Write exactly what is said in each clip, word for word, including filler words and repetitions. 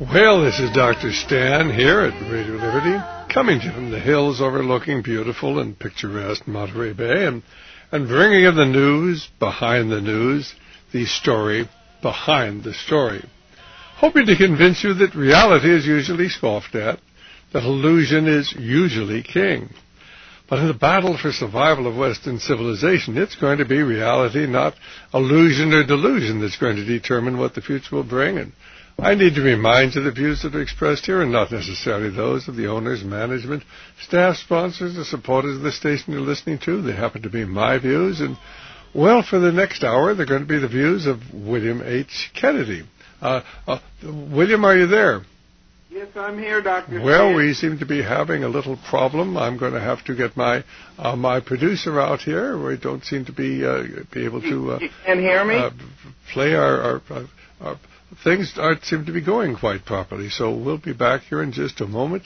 Well, this is Doctor Stan here at Radio Liberty, coming to you from the hills overlooking beautiful and picturesque Monterey Bay, and, and bringing you the news behind the news, the story behind the story. Hoping to convince you that reality is usually scoffed at, that illusion is usually king. But in the battle for survival of Western civilization, it's going to be reality, not illusion or delusion, that's going to determine what the future will bring. And I need to remind you the views that are expressed here are not necessarily those of the owners, management, staff, sponsors, or supporters of the station you're listening to. They happen to be my views. And, well, for the next hour, they're going to be the views of William H. Kennedy. Uh, uh, William, are you there? Yes, I'm here, Doctor Well, Stan. we seem to be having a little problem. I'm going to have to get my uh, my producer out here. We don't seem to be uh, be able to uh, you can hear me? Uh, play our, our, our, our things aren't seem to be going quite properly. So we'll be back here in just a moment.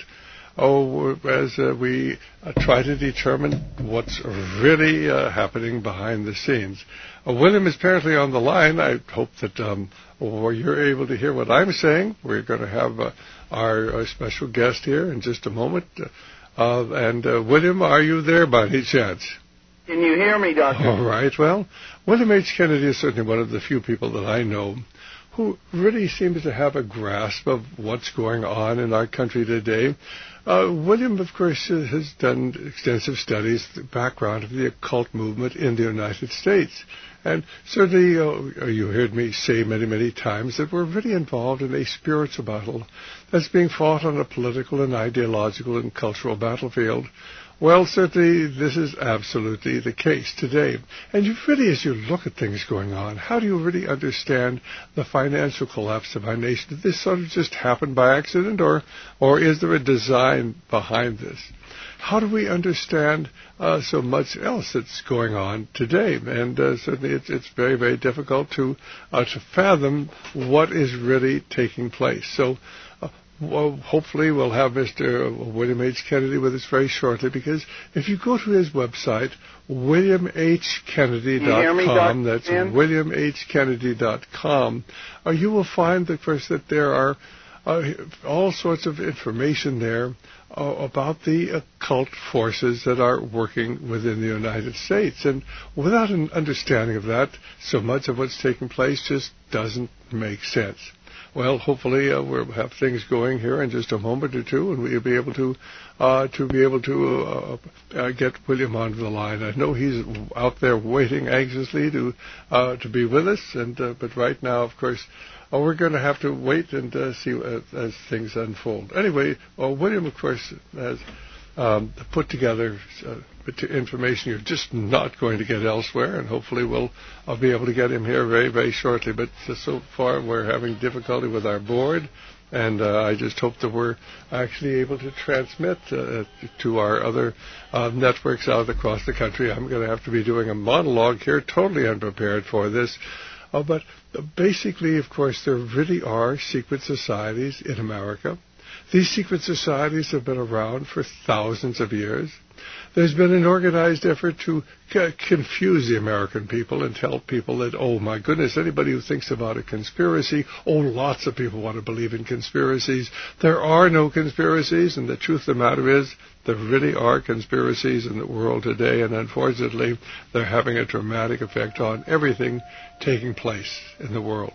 Oh, as uh, we uh, try to determine what's really uh, happening behind the scenes. Uh, William is apparently on the line. I hope that um, or you're able to hear what I'm saying. We're going to have uh, our, our special guest here in just a moment. Uh, and uh, William, are you there by any chance? Can you hear me, Doctor? All right. Well, William H. Kennedy is certainly one of the few people that I know who really seems to have a grasp of what's going on in our country today. Uh, William, of course, has done extensive studies, the background of the occult movement in the United States. And certainly, uh, you heard me say many, many times that we're really involved in a spiritual battle that's being fought on a political and ideological and cultural battlefield. Well, certainly, this is absolutely the case today. And you really, as you look at things going on, how do you really understand the financial collapse of our nation? Did this sort of just happen by accident, or, or is there a design behind this? How do we understand uh, so much else that's going on today? And uh, certainly it's, it's very, very difficult to, uh, to fathom what is really taking place. So uh, well, hopefully we'll have Mister William H. Kennedy with us very shortly, because if you go to his website, william h kennedy dot com, that's william h kennedy dot com, uh, you will find, of course, that there are uh, all sorts of information there Uh, about the occult forces that are working within the United States. And without an understanding of that, so much of what's taking place just doesn't make sense. Well, hopefully uh, we'll have things going here in just a moment or two, and we'll be able to uh, to be able to uh, uh, get William onto the line. I know he's out there waiting anxiously to uh, to be with us, and uh, but right now, of course, Uh, we're going to have to wait and uh, see uh, as things unfold. Anyway, uh, William, of course, has um, put together uh, information you're just not going to get elsewhere, and hopefully we'll I'll be able to get him here very, very shortly. But uh, so far we're having difficulty with our board, and uh, I just hope that we're actually able to transmit uh, to our other uh, networks out across the country. I'm going to have to be doing a monologue here, totally unprepared for this. Uh, but basically, of course, there really are secret societies in America. These secret societies have been around for thousands of years. There's been an organized effort to c- confuse the American people and tell people that, oh, my goodness, anybody who thinks about a conspiracy, oh, lots of people want to believe in conspiracies. There are no conspiracies, and the truth of the matter is there really are conspiracies in the world today, and unfortunately, they're having a dramatic effect on everything taking place in the world.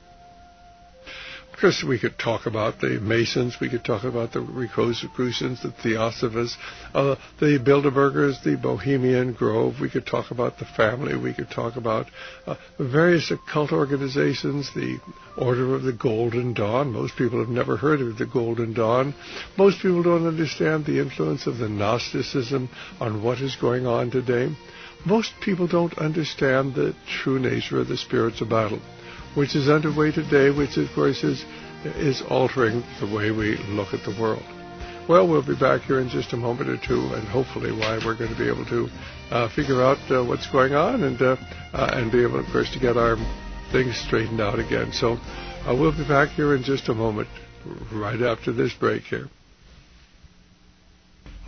Of course, we could talk about the Masons, we could talk about the Rosicrucians, the Theosophists, uh, the Bilderbergers, the Bohemian Grove, we could talk about the family, we could talk about uh, various occult organizations, the Order of the Golden Dawn. Most people have never heard of the Golden Dawn. Most people don't understand the influence of the Gnosticism on what is going on today. Most people don't understand the true nature of the spiritual battle, which is underway today, which, of course, is is altering the way we look at the world. Well, we'll be back here in just a moment or two, and hopefully why we're going to be able to uh, figure out uh, what's going on and uh, uh, and be able, of course, to get our things straightened out again. So uh, we'll be back here in just a moment, right after this break here.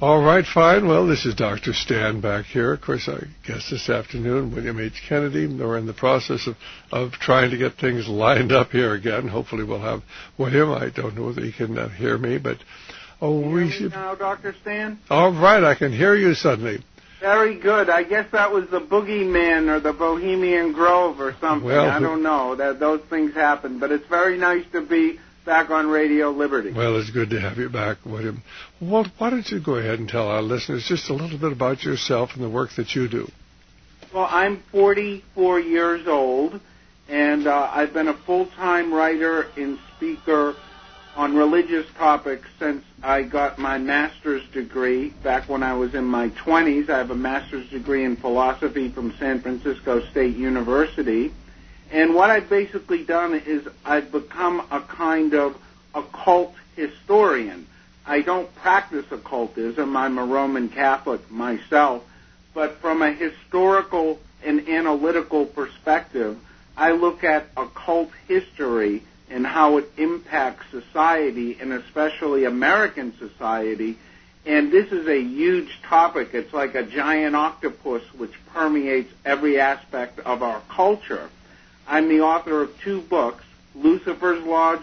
All right, fine. Well, this is Doctor Stan back here. Of course, our guest this afternoon, William H. Kennedy. We're in the process of, of trying to get things lined up here again. Hopefully we'll have William. I don't know whether he can uh, hear me, but... Oh, can you we hear should... me now, Doctor Stan? All right, I can hear you suddenly. Very good. I guess that was the Boogeyman or the Bohemian Grove or something. Well, I don't know. That those things happen. But it's very nice to be back on Radio Liberty. Well, it's good to have you back, William. Well, why don't you go ahead and tell our listeners just a little bit about yourself and the work that you do? Well, I'm forty-four years old, and uh, I've been a full-time writer and speaker on religious topics since I got my master's degree back when I was in my twenties. I have a master's degree in philosophy from San Francisco State University. And what I've basically done is I've become a kind of occult historian. I don't practice occultism. I'm a Roman Catholic myself. But from a historical and analytical perspective, I look at occult history and how it impacts society, and especially American society. And this is a huge topic. It's like a giant octopus which permeates every aspect of our culture. I'm the author of two books, Lucifer's Lodge,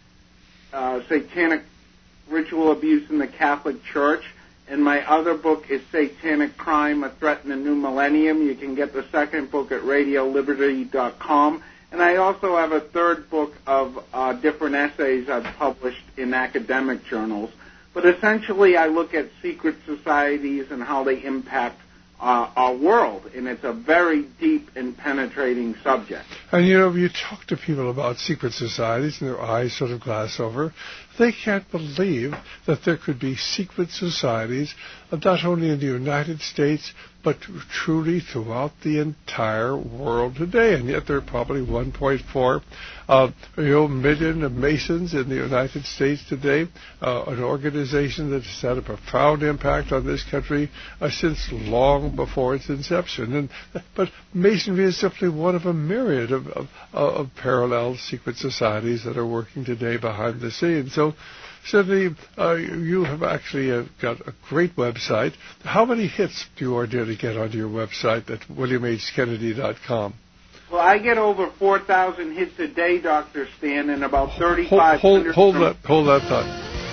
uh, Satanic Ritual Abuse in the Catholic Church, and my other book is Satanic Crime, A Threat in the New Millennium. You can get the second book at radio liberty dot com. And I also have a third book of uh, different essays I've published in academic journals. But essentially I look at secret societies and how they impact Uh, our world, and it's a very deep and penetrating subject. And, you know, you talk to people about secret societies and their eyes sort of glass over. They can't believe that there could be secret societies, not only in the United States, but truly throughout the entire world today. And yet there are probably one point four uh, you know, million Masons in the United States today, uh, an organization that has had a profound impact on this country uh, since long before its inception. And but Masonry is simply one of a myriad of, of, of parallel secret societies that are working today behind the scenes. So certainly, uh, you have actually uh, got a great website. How many hits do you ordinarily get onto your website at william h kennedy dot com? Well, I get over four thousand hits a day, Doctor Stan, and about thirty-five hundred... Hold, hold, hold, from- that, hold that thought.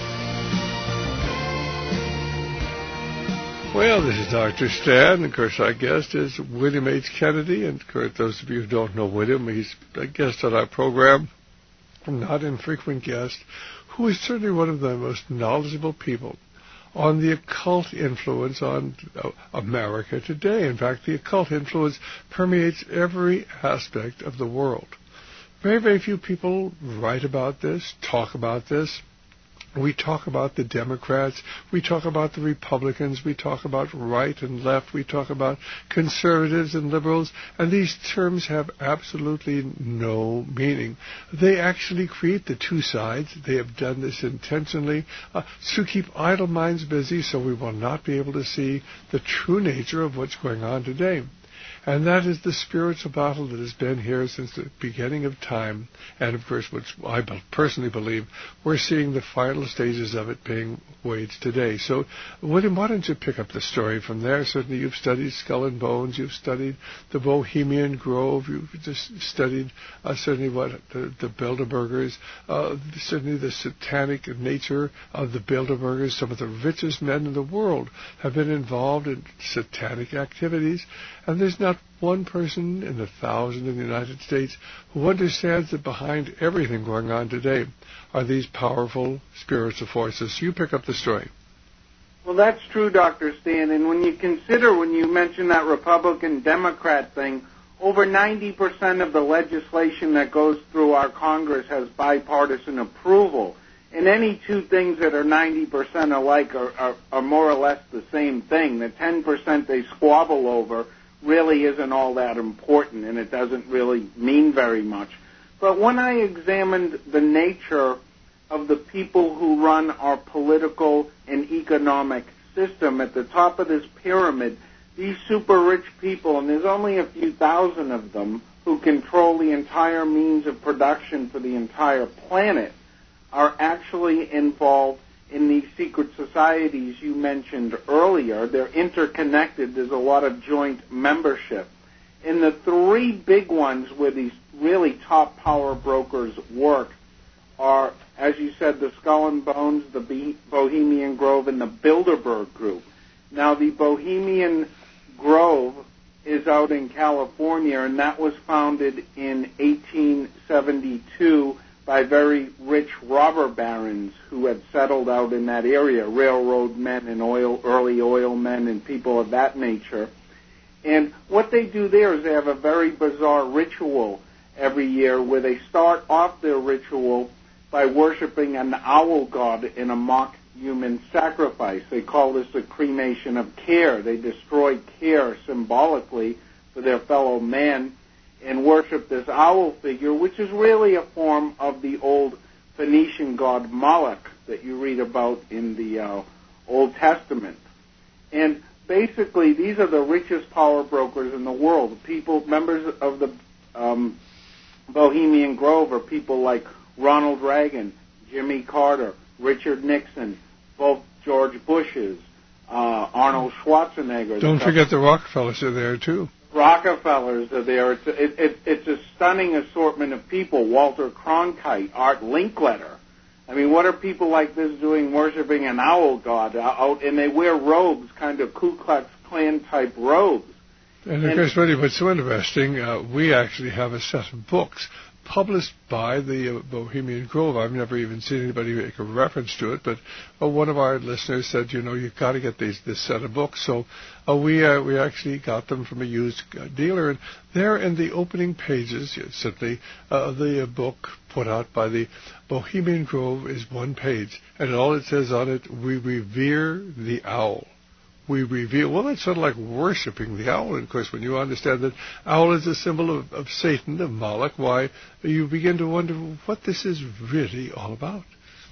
Well, this is Doctor Stan. Of course, our guest is William H. Kennedy. And, of course, those of you who don't know William, he's a guest on our program, not infrequent guest, who is certainly one of the most knowledgeable people on the occult influence on uh, America today. In fact, the occult influence permeates every aspect of the world. Very, very few people write about this, talk about this. We talk about the Democrats, we talk about the Republicans, we talk about right and left, we talk about conservatives and liberals, and these terms have absolutely no meaning. They actually create the two sides. They have done this intentionally uh, to keep idle minds busy, so we will not be able to see the true nature of what's going on today. And that is the spiritual battle that has been here since the beginning of time. And, of course, which I personally believe, we're seeing the final stages of it being waged today. So, William, why don't you pick up the story from there? Certainly you've studied Skull and Bones. You've studied the Bohemian Grove. You've just studied uh, certainly what the, the Bilderbergers, uh, certainly the satanic nature of the Bilderbergers. Some of the richest men in the world have been involved in satanic activities. And there's not one person in a thousand in the United States who understands that behind everything going on today are these powerful spiritual forces. You pick up the story. Well, that's true, Doctor Stan. And when you consider, when you mention that Republican-Democrat thing, over ninety percent of the legislation that goes through our Congress has bipartisan approval. And any two things that are ninety percent alike are, are, are more or less the same thing. The ten percent they squabble over really isn't all that important, and it doesn't really mean very much. But when I examined the nature of the people who run our political and economic system, at the top of this pyramid, these super rich people, and there's only a few thousand of them, who control the entire means of production for the entire planet, are actually involved in these secret societies you mentioned earlier. They're interconnected. There's a lot of joint membership. And the three big ones where these really top power brokers work are, as you said, the Skull and Bones, the Bohemian Grove, and the Bilderberg Group. Now, the Bohemian Grove is out in California, and that was founded in eighteen seventy-two by very rich robber barons who had settled out in that area, railroad men and oil, early oil men and people of that nature. And what they do there is they have a very bizarre ritual every year where they start off their ritual by worshiping an owl god in a mock human sacrifice. They call this the cremation of care. They destroy care symbolically for their fellow man and worship this owl figure, which is really a form of the old Phoenician god Moloch that you read about in the uh, Old Testament. And basically, these are the richest power brokers in the world. People, members of the um, Bohemian Grove are people like Ronald Reagan, Jimmy Carter, Richard Nixon, both George Bushes, uh, Arnold Schwarzenegger. Don't forget the Rockefellers are there, too. Rockefellers are there. It's a, it, it, it's a stunning assortment of people. Walter Cronkite, Art Linkletter. I mean, what are people like this doing worshiping an owl god out? And they wear robes, kind of Ku Klux Klan type robes. And of course, really, what's so interesting, uh, we actually have a set of books published by the uh, Bohemian Grove. I've never even seen anybody make a reference to it, but uh, one of our listeners said, you know, you've got to get these, this set of books. So uh, we uh, we actually got them from a used uh, dealer, and there in the opening pages, simply uh, the uh, book put out by the Bohemian Grove is one page, and all it says on it, we revere the owl. We reveal, well, that's sort of like worshiping the owl. And of course, when you understand that owl is a symbol of, of Satan, of Moloch, why, you begin to wonder what this is really all about.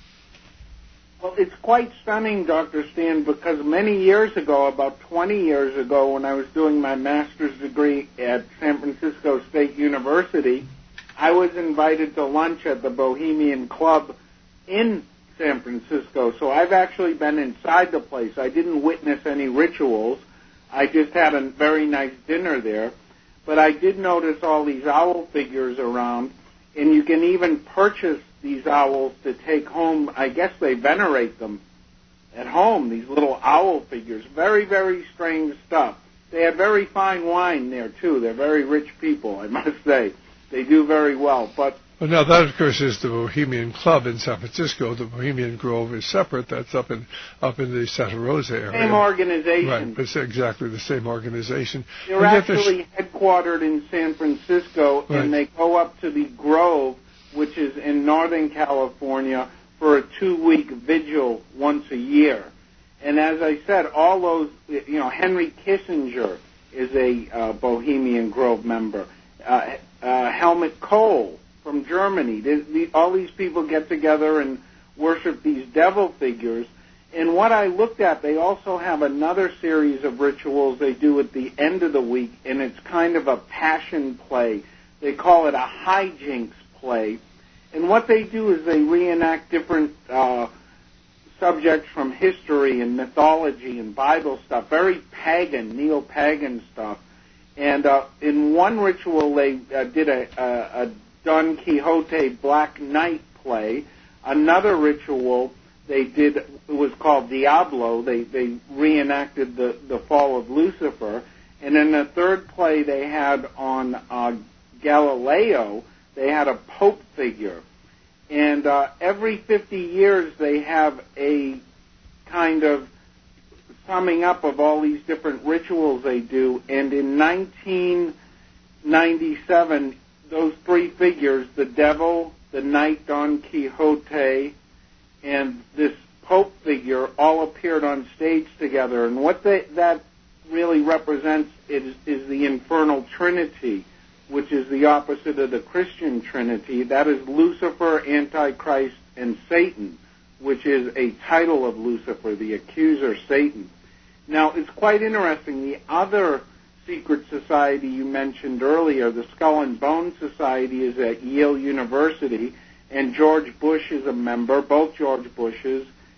Well, it's quite stunning, Doctor Stan, because many years ago, about twenty years ago, when I was doing my master's degree at San Francisco State University, I was invited to lunch at the Bohemian Club in San Francisco. So I've actually been inside the place. I didn't witness any rituals. I just had a very nice dinner there. But I did notice all these owl figures around, and you can even purchase these owls to take home. I guess they venerate them at home, these little owl figures. Very, very strange stuff. They have very fine wine there, too. They're very rich people, I must say. They do very well. But Well, now that, of course, is the Bohemian Club in San Francisco. The Bohemian Grove is separate. That's up in up in the Santa Rosa area. Same organization. Right, it's exactly the same organization. They're actually headquartered in San Francisco, right. and they go up to the Grove, which is in Northern California, for a two-week vigil once a year. And as I said, all those, you know, Henry Kissinger is a uh, Bohemian Grove member. Uh, uh, Helmut Kohl from Germany. They, the, all these people get together and worship these devil figures. And what I looked at, they also have another series of rituals they do at the end of the week, and it's kind of a passion play. They call it a hijinks play. And what they do is they reenact different uh, subjects from history and mythology and Bible stuff, very pagan, neo-pagan stuff. And uh, in one ritual, they uh, did a, a, a Don Quixote Black Knight play. Another ritual they did, it was called Diablo. They, they reenacted the, the fall of Lucifer. And in the third play they had on uh, Galileo, they had a Pope figure. And uh, every fifty years they have a kind of summing up of all these different rituals they do. And in nineteen ninety-seven, those three figures, the devil, the knight Don Quixote, and this Pope figure, all appeared on stage together. And what they, that really represents is, is the infernal trinity, which is the opposite of the Christian Trinity. That is Lucifer, Antichrist, and Satan, which is a title of Lucifer, the accuser, Satan. Now, it's quite interesting. The other secret society you mentioned earlier, the Skull and Bones Society, is at Yale University, and George Bush is a member, both George Bushes,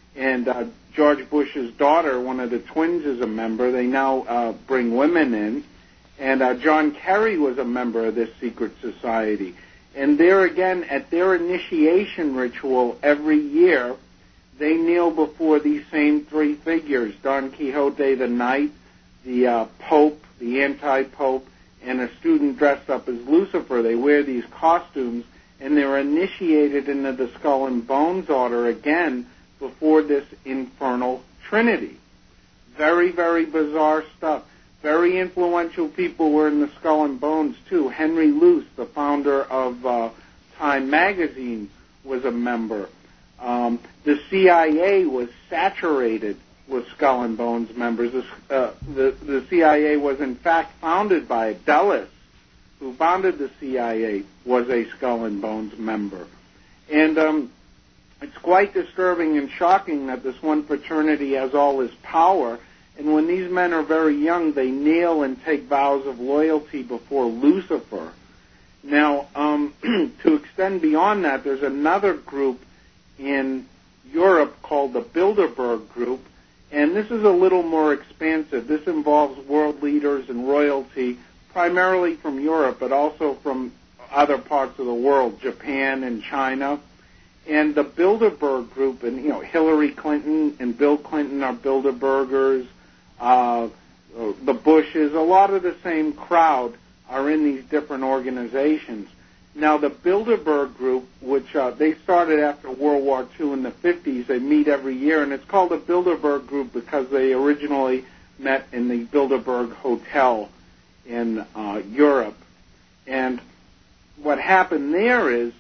And uh, George Bush's daughter, one of the twins, is a member. They now uh, bring women in. And uh, John Kerry was a member of this secret society. And there again, at their initiation ritual every year, they kneel before these same three figures, Don Quixote the Knight, the uh, Pope, the anti-Pope, and a student dressed up as Lucifer. They wear these costumes, and they're initiated into the Skull and Bones Order again before this infernal trinity. Very, very bizarre stuff. Very influential people were in the Skull and Bones, too. Henry Luce, the founder of uh, Time magazine, was a member. Um, the C I A was saturated with Skull and Bones members. Uh, the, the C I A was, in fact, founded by Dulles, who founded the C I A, was a Skull and Bones member. And um, it's quite disturbing and shocking that this one fraternity has all this power. And when these men are very young, they kneel and take vows of loyalty before Lucifer. Now, um, to extend beyond that, there's another group in Europe called the Bilderberg Group, and this is a little more expansive. This involves world leaders and royalty, primarily from Europe, but also from other parts of the world, Japan and China. And the Bilderberg Group, and, you know, Hillary Clinton and Bill Clinton are Bilderbergers. Uh, the Bushes, a lot of the same crowd are in these different organizations. Now, the Bilderberg Group, which uh, they started after World War Two in the fifties, they meet every year, and it's called the Bilderberg Group because they originally met in the Bilderberg Hotel in uh, Europe. And what happened there is,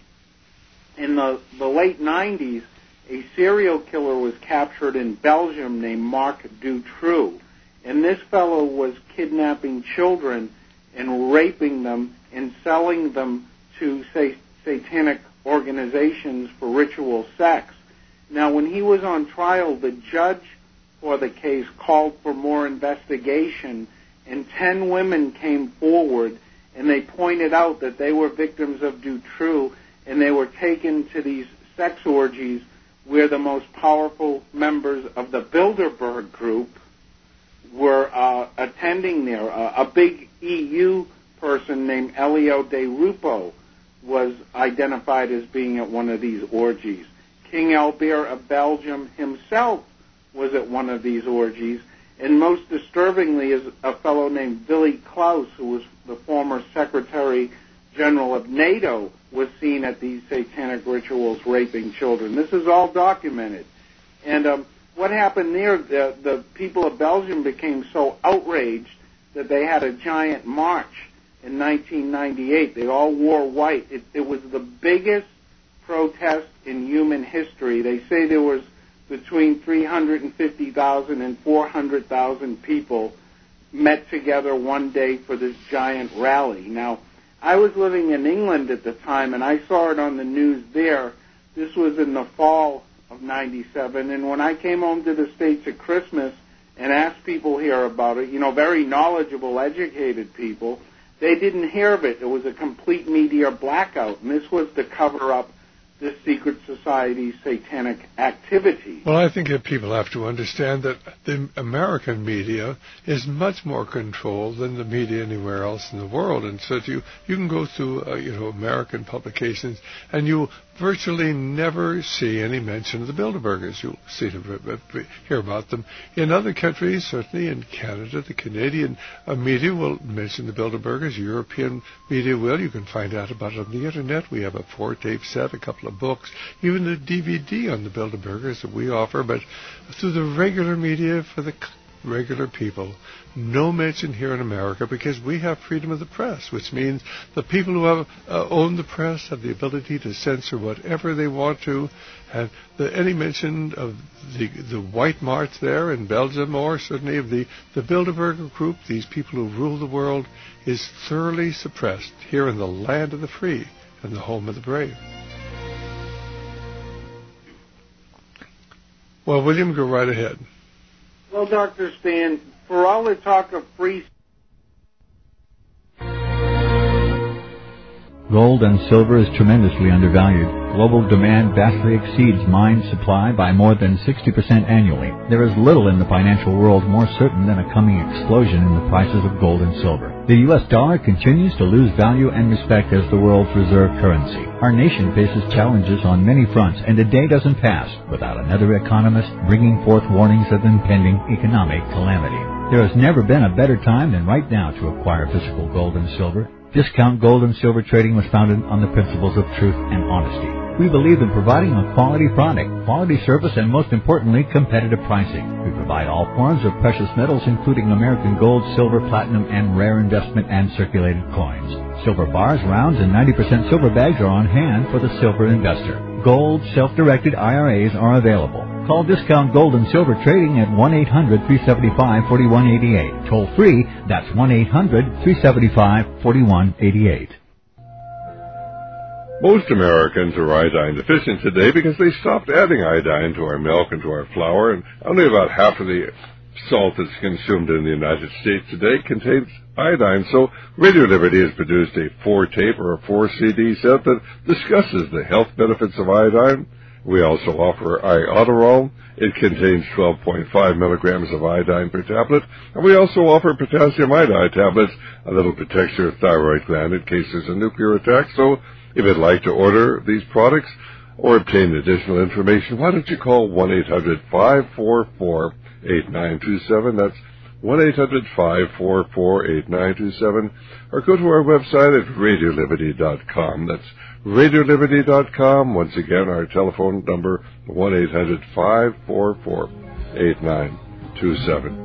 in the, the late nineties, a serial killer was captured in Belgium named Marc Dutroux. And this fellow was kidnapping children and raping them and selling them to, say, satanic organizations for ritual sex. Now, when he was on trial, the judge for the case called for more investigation, and ten women came forward, and they pointed out that they were victims of Dutroux, and they were taken to these sex orgies where the most powerful members of the Bilderberg Group were uh, attending there. Uh, a big E U person named Elio De Rupo was identified as being at one of these orgies. King Albert of Belgium himself was at one of these orgies, and most disturbingly is a fellow named Willy Klaus, who was the former Secretary General of NATO, was seen at these satanic rituals raping children. This is all documented. And um, what happened there, the, the people of Belgium became so outraged that they had a giant march in nineteen ninety-eight. They all wore white. It, it was the biggest protest in human history. They say there was between three hundred fifty thousand and four hundred thousand people met together one day for this giant rally. Now, I was living in England at the time, and I saw it on the news there. This was in the fall of ninety-seven, and when I came home to the States at Christmas and asked people here about it, you know, very knowledgeable, educated people, they didn't hear of it. It was a complete media blackout, and this was to cover up this secret society's satanic activity. Well, I think that people have to understand that the American media is much more controlled than the media anywhere else in the world, and so you you can go through uh, you know American publications and you virtually never see any mention of the Bilderbergers. You'll see them, hear about them in other countries. Certainly in Canada, the Canadian uh, media will mention the Bilderbergers. European media will. You can find out about it on the internet. We have a four-tape set, a couple of books, even a D V D on the Bilderbergers that we offer. But through the regular media for the regular people, no mention here in America, because we have freedom of the press, which means the people who have uh, own the press have the ability to censor whatever they want to. And the, any mention of the the White March there in Belgium, or certainly of the, the Bilderberger Group, these people who rule the world, is thoroughly suppressed here in the land of the free and the home of the brave. Well, William, go right ahead. Well, Doctor Stan, for all the talk of free Gold and silver is tremendously undervalued. Global demand vastly exceeds mine supply by more than sixty percent annually. There is little in the financial world more certain than a coming explosion in the prices of gold and silver. The U S dollar continues to lose value and respect as the world's reserve currency. Our nation faces challenges on many fronts, and a day doesn't pass without another economist bringing forth warnings of impending economic calamity. There has never been a better time than right now to acquire physical gold and silver. Discount Gold and Silver Trading was founded on the principles of truth and honesty. We believe in providing a quality product, quality service, and most importantly, competitive pricing. We provide all forms of precious metals, including American gold, silver, platinum, and rare investment and circulated coins. Silver bars, rounds, and ninety percent silver bags are on hand for the silver investor. Gold, self-directed I R As are available. Call Discount Gold and Silver Trading at one eight hundred, three seven five, four one eight eight. Toll free, that's one eight hundred, three seven five, four one eight eight. Most Americans are iodine deficient today because they stopped adding iodine to our milk and to our flour, and only about half of the salt that's consumed in the United States today contains iodine. So Radio Liberty has produced a four-tape or a four-C D set that discusses the health benefits of iodine. We also offer Iodoral. It contains twelve point five milligrams of iodine per tablet. And we also offer potassium iodide tablets that'll protect your thyroid gland in case there's a nuclear attack. So if you'd like to order these products or obtain additional information, why don't you call one eight hundred, five four four, eight nine two seven. That's one eight hundred, five four four, eight nine two seven. Or go to our website at radio liberty dot com. That's radio liberty dot com. Once again, our telephone number, one eight hundred, five four four, eight nine two seven.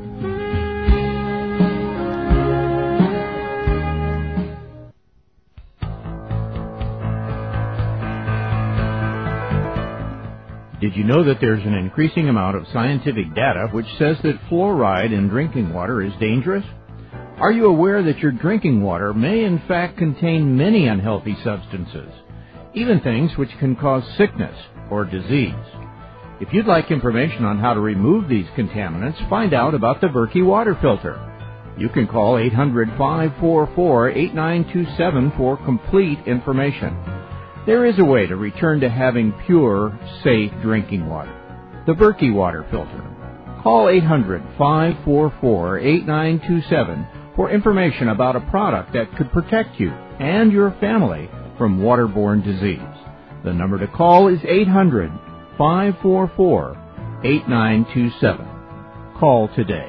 Did you know that there's an increasing amount of scientific data which says that fluoride in drinking water is dangerous? Are you aware that your drinking water may in fact contain many unhealthy substances, even things which can cause sickness or disease? If you'd like information on how to remove these contaminants, find out about the Berkey water filter. You can call eight hundred, five four four, eight nine two seven for complete information. There is a way to return to having pure, safe drinking water. The Berkey water filter. Call eight hundred, five four four, eight nine two seven for information about a product that could protect you and your family from waterborne disease. The number to call is eight hundred, five four four, eight nine two seven. Call today.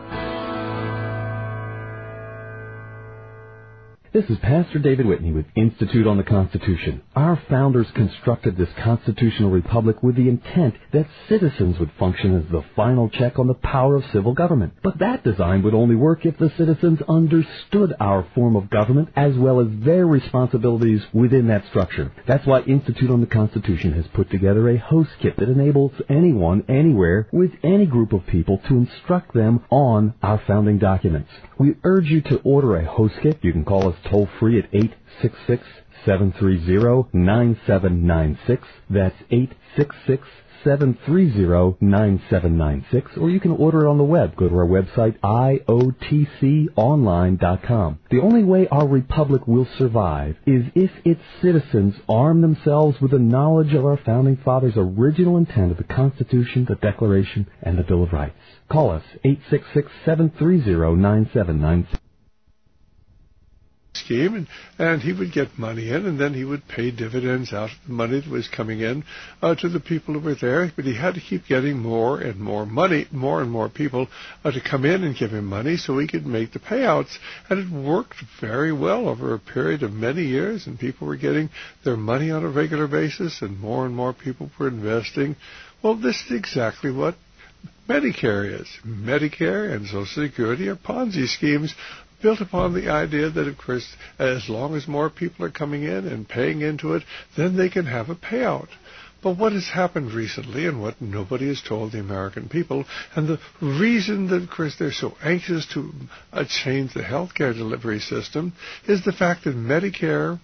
This is Pastor David Whitney with Institute on the Constitution. Our founders constructed this constitutional republic with the intent that citizens would function as the final check on the power of civil government. But that design would only work if the citizens understood our form of government as well as their responsibilities within that structure. That's why Institute on the Constitution has put together a host kit that enables anyone, anywhere, with any group of people to instruct them on our founding documents. We urge you to order a host kit. You can call us toll free at eight six six, seven three zero, nine seven nine six. That's eight six six, seven three zero, nine seven nine six. Or you can order it on the web. Go to our website, I O T C online dot com. The only way our republic will survive is if its citizens arm themselves with the knowledge of our founding fathers' original intent of the Constitution, the Declaration, and the Bill of Rights. Call us, eight six six, seven three zero, nine seven nine six. Scheme, and, and he would get money in, and then he would pay dividends out of the money that was coming in uh, to the people who were there. But he had to keep getting more and more money, more and more people uh, to come in and give him money so he could make the payouts. And it worked very well over a period of many years, and people were getting their money on a regular basis, and more and more people were investing. Well, this is exactly what Medicare is. Medicare and Social Security are Ponzi schemes built upon the idea that, of course, as long as more people are coming in and paying into it, then they can have a payout. But what has happened recently, and what nobody has told the American people, and the reason that, of course, they're so anxious to uh, change the health care delivery system, is the fact that Medicare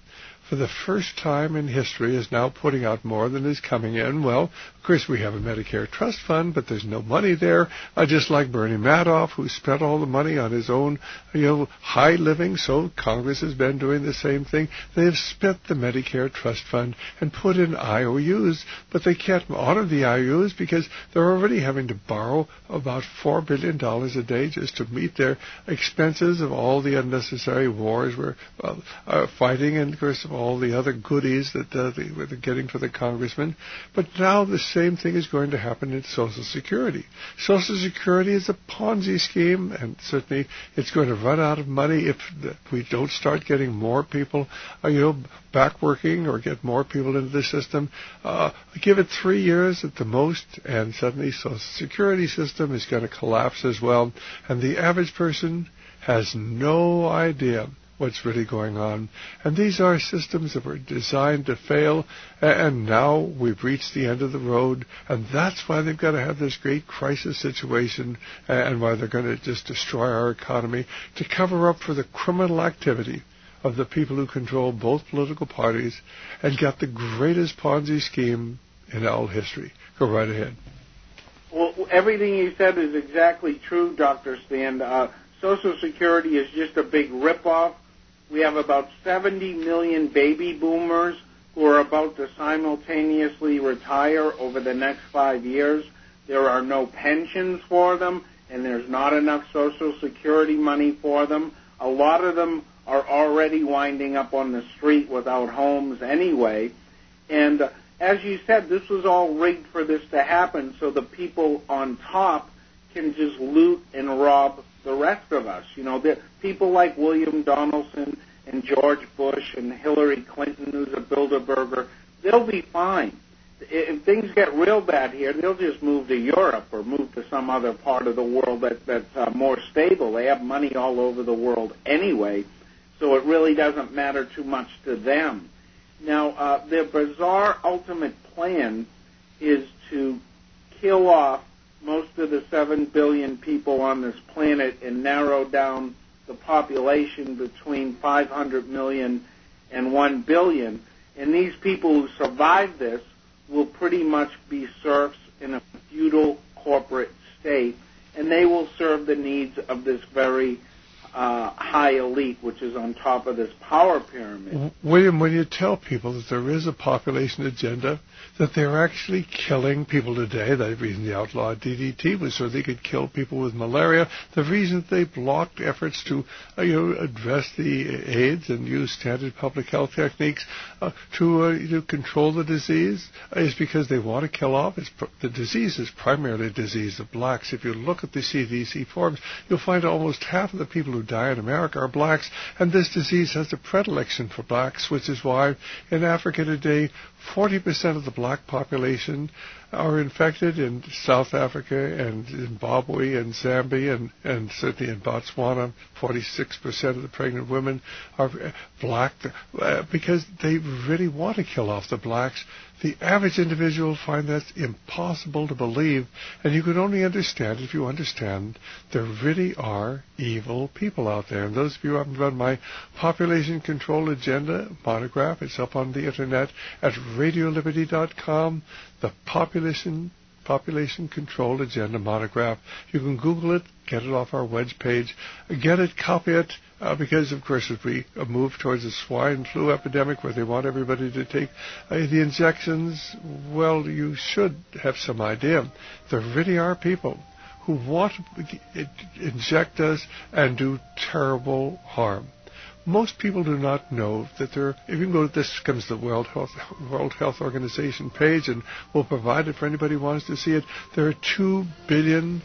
for the first time in history, is now putting out more than is coming in. Well, of course, we have a Medicare trust fund, but there's no money there. Uh, just like Bernie Madoff, who spent all the money on his own, you know, high living, so Congress has been doing the same thing. They have spent the Medicare trust fund and put in I O Us, but they can't honor the I O Us because they're already having to borrow about four billion dollars a day just to meet their expenses of all the unnecessary wars we're uh, uh, fighting, and of course of all the other goodies that uh, they, they're getting for the congressmen. But now the same thing is going to happen in Social Security. Social Security is a Ponzi scheme, and certainly it's going to run out of money if we don't start getting more people, uh, you know, back working or get more people into the system. Uh, give it three years at the most, and suddenly Social Security system is going to collapse as well, and the average person has no idea what's really going on. And these are systems that were designed to fail, and now we've reached the end of the road, and that's why they've got to have this great crisis situation, and why they're going to just destroy our economy to cover up for the criminal activity of the people who control both political parties and get the greatest Ponzi scheme in all history. Go right ahead. Well, everything you said is exactly true, Doctor Stan. Uh, Social Security is just a big ripoff. We have about seventy million baby boomers who are about to simultaneously retire over the next five years. There are no pensions for them, and there's not enough Social Security money for them. A lot of them are already winding up on the street without homes anyway. And uh, as you said, this was all rigged for this to happen so the people on top can just loot and rob the rest of us. You know, the people like William Donaldson and George Bush and Hillary Clinton, who's a Bilderberger, they'll be fine. If things get real bad here, they'll just move to Europe or move to some other part of the world that, that's uh, more stable. They have money all over the world anyway, so it really doesn't matter too much to them. Now, uh, their bizarre ultimate plan is to kill off most of the seven billion people on this planet and narrow down the population between five hundred million and one billion. And these people who survive this will pretty much be serfs in a feudal corporate state, and they will serve the needs of this very uh, high elite, which is on top of this power pyramid. William, when you tell people that there is a population agenda, that they're actually killing people today, the reason they outlawed D D T was so they could kill people with malaria. The reason they blocked efforts to uh, you know, address the AIDS and use standard public health techniques uh, to, uh, to control the disease uh, is because they want to kill off. It's pr- the disease is primarily a disease of blacks. If you look at the C D C forms, you'll find almost half of the people who die in America are blacks, and this disease has a predilection for blacks, which is why in Africa today, forty percent of the black population are infected in South Africa and Zimbabwe and Zambia and, and certainly in Botswana. forty-six percent of the pregnant women are black uh, because they really want to kill off the blacks. The average individual finds that impossible to believe, and you can only understand if you understand there really are evil people out there. And those of you who haven't read my Population Control Agenda monograph, it's up on the internet at radio liberty dot com, the Population Population Control Agenda monograph. You can Google it, get it off our web page, get it, copy it, uh, because, of course, as we move towards a swine flu epidemic where they want everybody to take uh, the injections, well, you should have some idea. There really are people who want to inject us and do terrible harm. Most people do not know that there. If you can go to this, comes the World Health World Health Organization page, and we'll provide it for anybody who wants to see it. There are two billion,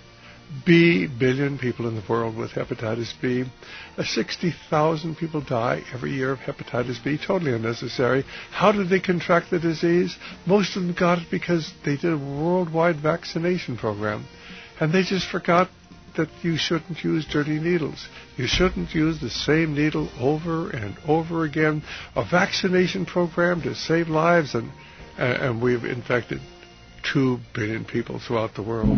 B billion people in the world with hepatitis B. Uh, Sixty thousand people die every year of hepatitis B, totally unnecessary. How did they contract the disease? Most of them got it because they did a worldwide vaccination program, and they just forgot that you shouldn't use dirty needles. You shouldn't use the same needle over and over again. A vaccination program to save lives, and and we've infected two billion people throughout the world.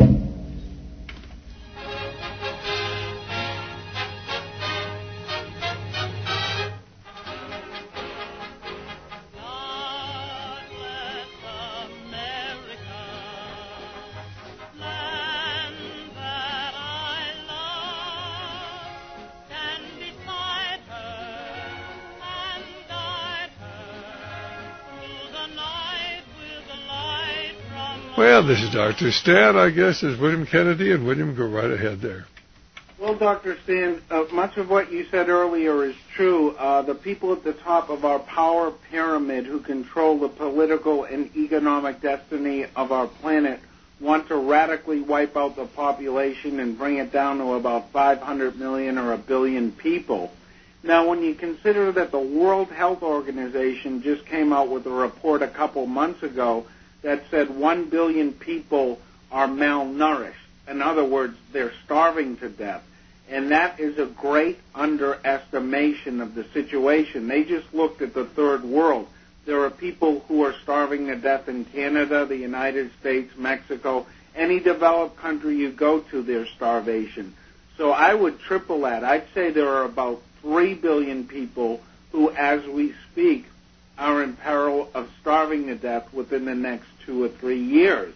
Well, this is Doctor Stan. Our guest is William Kennedy, and William, go right ahead there. Well, Doctor Stan, uh, much of what you said earlier is true. Uh, the people at the top of our power pyramid who control the political and economic destiny of our planet want to radically wipe out the population and bring it down to about five hundred million or a billion people. Now, when you consider that the World Health Organization just came out with a report a couple months ago that said one billion people are malnourished. In other words, they're starving to death. And that is a great underestimation of the situation. They just looked at the third world. There are people who are starving to death in Canada, the United States, Mexico. Any developed country you go to, there's starvation. So I would triple that. I'd say there are about three billion people who, as we speak, are in peril of starving to death within the next two or three years.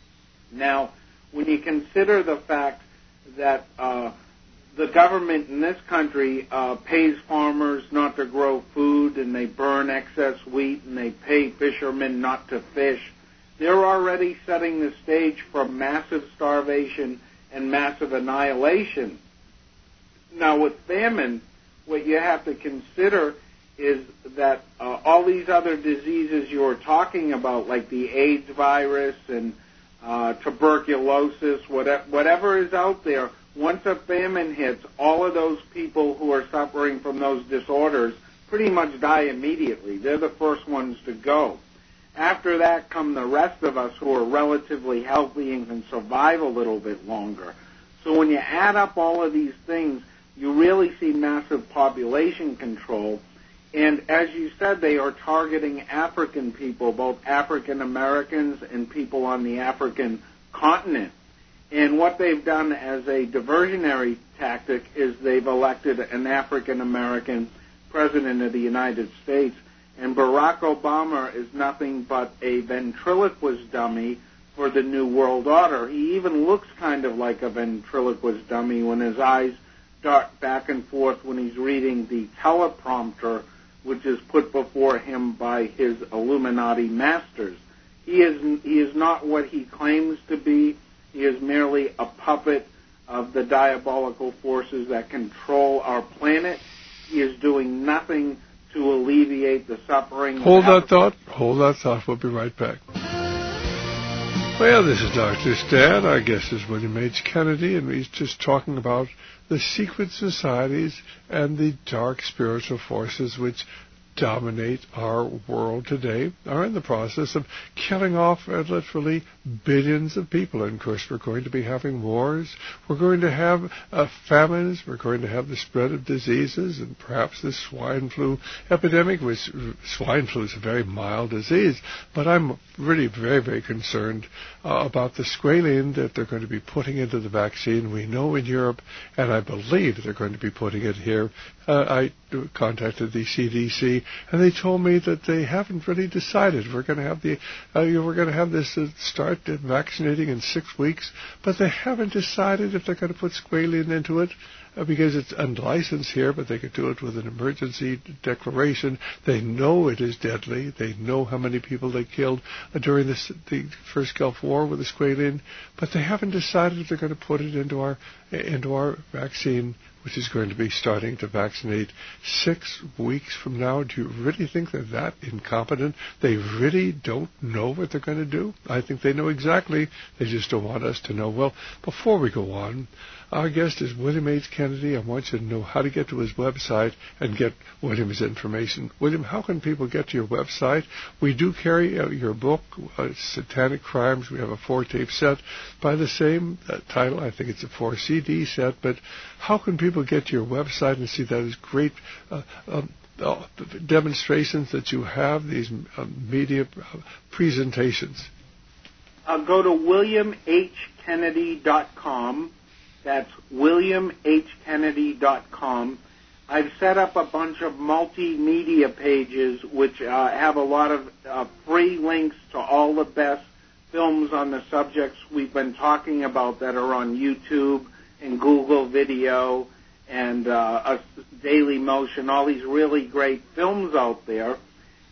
Now, when you consider the fact that uh, the government in this country uh, pays farmers not to grow food, and they burn excess wheat, and they pay fishermen not to fish, they're already setting the stage for massive starvation and massive annihilation. Now, with famine, what you have to consider is that uh, all these other diseases you were talking about, like the AIDS virus and uh, tuberculosis, whatever, whatever is out there, once a famine hits, all of those people who are suffering from those disorders pretty much die immediately. They're the first ones to go. After that come the rest of us who are relatively healthy and can survive a little bit longer. So when you add up all of these things, you really see massive population control. And as you said, they are targeting African people, both African Americans and people on the African continent. And what they've done as a diversionary tactic is they've elected an African American president of the United States. And Barack Obama is nothing but a ventriloquist dummy for the New World Order. He even looks kind of like a ventriloquist dummy when his eyes dart back and forth when he's reading the teleprompter, which is put before him by his Illuminati masters. He is, he is not what he claims to be. He is merely a puppet of the diabolical forces that control our planet. He is doing nothing to alleviate the suffering. Hold that thought. Hold that thought. We'll be right back. Well, this is Doctor Stan. Our guest is William H. Kennedy, and he's just talking about the secret societies and the dark spiritual forces which dominate our world today are in the process of killing off uh, literally billions of people. And of course, we're going to be having wars. We're going to have uh, famines. We're going to have the spread of diseases, and perhaps this swine flu epidemic, which swine flu is a very mild disease. But I'm really very, very concerned uh, about the squalene that they're going to be putting into the vaccine. We know in Europe, and I believe they're going to be putting it here. Uh, I contacted the C D C, and they told me that they haven't really decided. We're going to have the uh, we're going to have this uh, start vaccinating in six weeks, but they haven't decided if they're going to put squalene into it. Uh, because it's unlicensed here, but they could do it with an emergency declaration. They know it is deadly. They know how many people they killed uh, during this, the first Gulf War with the squalene, but they haven't decided if they're going to put it into our into our vaccine, which is going to be starting to vaccinate six weeks from now. Do you really think they're that incompetent? They really don't know what they're going to do? I think they know exactly. They just don't want us to know. Well, before we go on, our guest is William H. Kennedy. I want you to know how to get to his website and get William's information. William, how can people get to your website? We do carry uh, your book, uh, Satanic Crimes. We have a four-tape set by the same uh, title. I think it's a four-C D set. But how can people get to your website and see those great uh, um, uh, demonstrations that you have, these uh, media uh, presentations? Uh, go to william h kennedy dot com. That's william h kennedy dot com. I've set up a bunch of multimedia pages which uh, have a lot of uh, free links to all the best films on the subjects we've been talking about that are on YouTube and Google Video and uh, Daily Motion, all these really great films out there.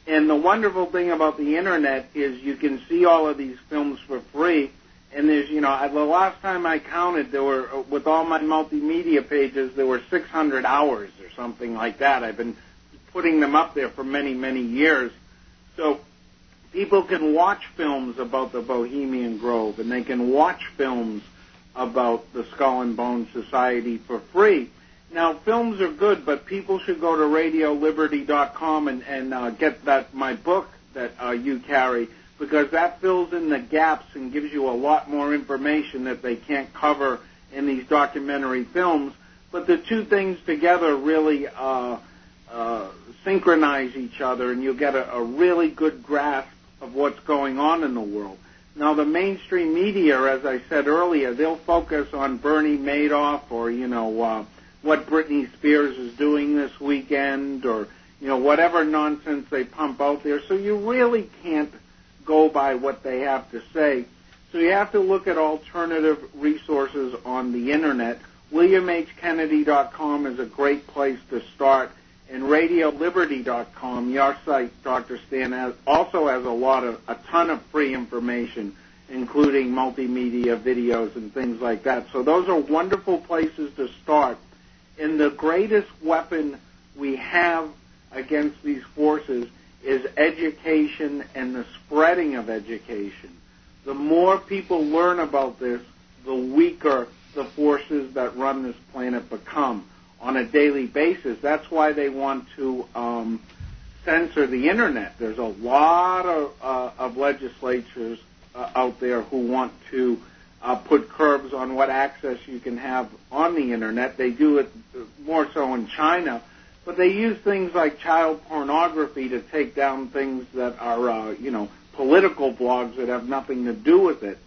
And the wonderful thing about the Internet is you can see all of these films for free. And there's, you know, the last time I counted, there were, with all my multimedia pages, there were six hundred hours or something like that. I've been putting them up there for many, many years. So people can watch films about the Bohemian Grove, and they can watch films about the Skull and Bones Society for free. Now, films are good, but people should go to radio liberty dot com and, and uh, get that my book that uh, you carry, because that fills in the gaps and gives you a lot more information that they can't cover in these documentary films. But the two things together really uh, uh, synchronize each other, and you get a, a really good grasp of what's going on in the world. Now, the mainstream media, as I said earlier, they'll focus on Bernie Madoff or, you know, uh, what Britney Spears is doing this weekend, or, you know, whatever nonsense they pump out there. So you really can't go by what they have to say. So you have to look at alternative resources on the Internet. William H Kennedy dot com is a great place to start, and radio liberty dot com, your site, Doctor Stan, has, also has a lot of, a ton of free information, including multimedia videos and things like that. So those are wonderful places to start. And the greatest weapon we have against these forces is education and the spreading of education. The more people learn about this, the weaker the forces that run this planet become on a daily basis. That's why they want to um, censor the Internet. There's a lot of, uh, of legislatures uh, out there who want to uh, put curbs on what access you can have on the Internet. They do it more so in China, but they use things like child pornography to take down things that are, uh, you know, political blogs that have nothing to do with it.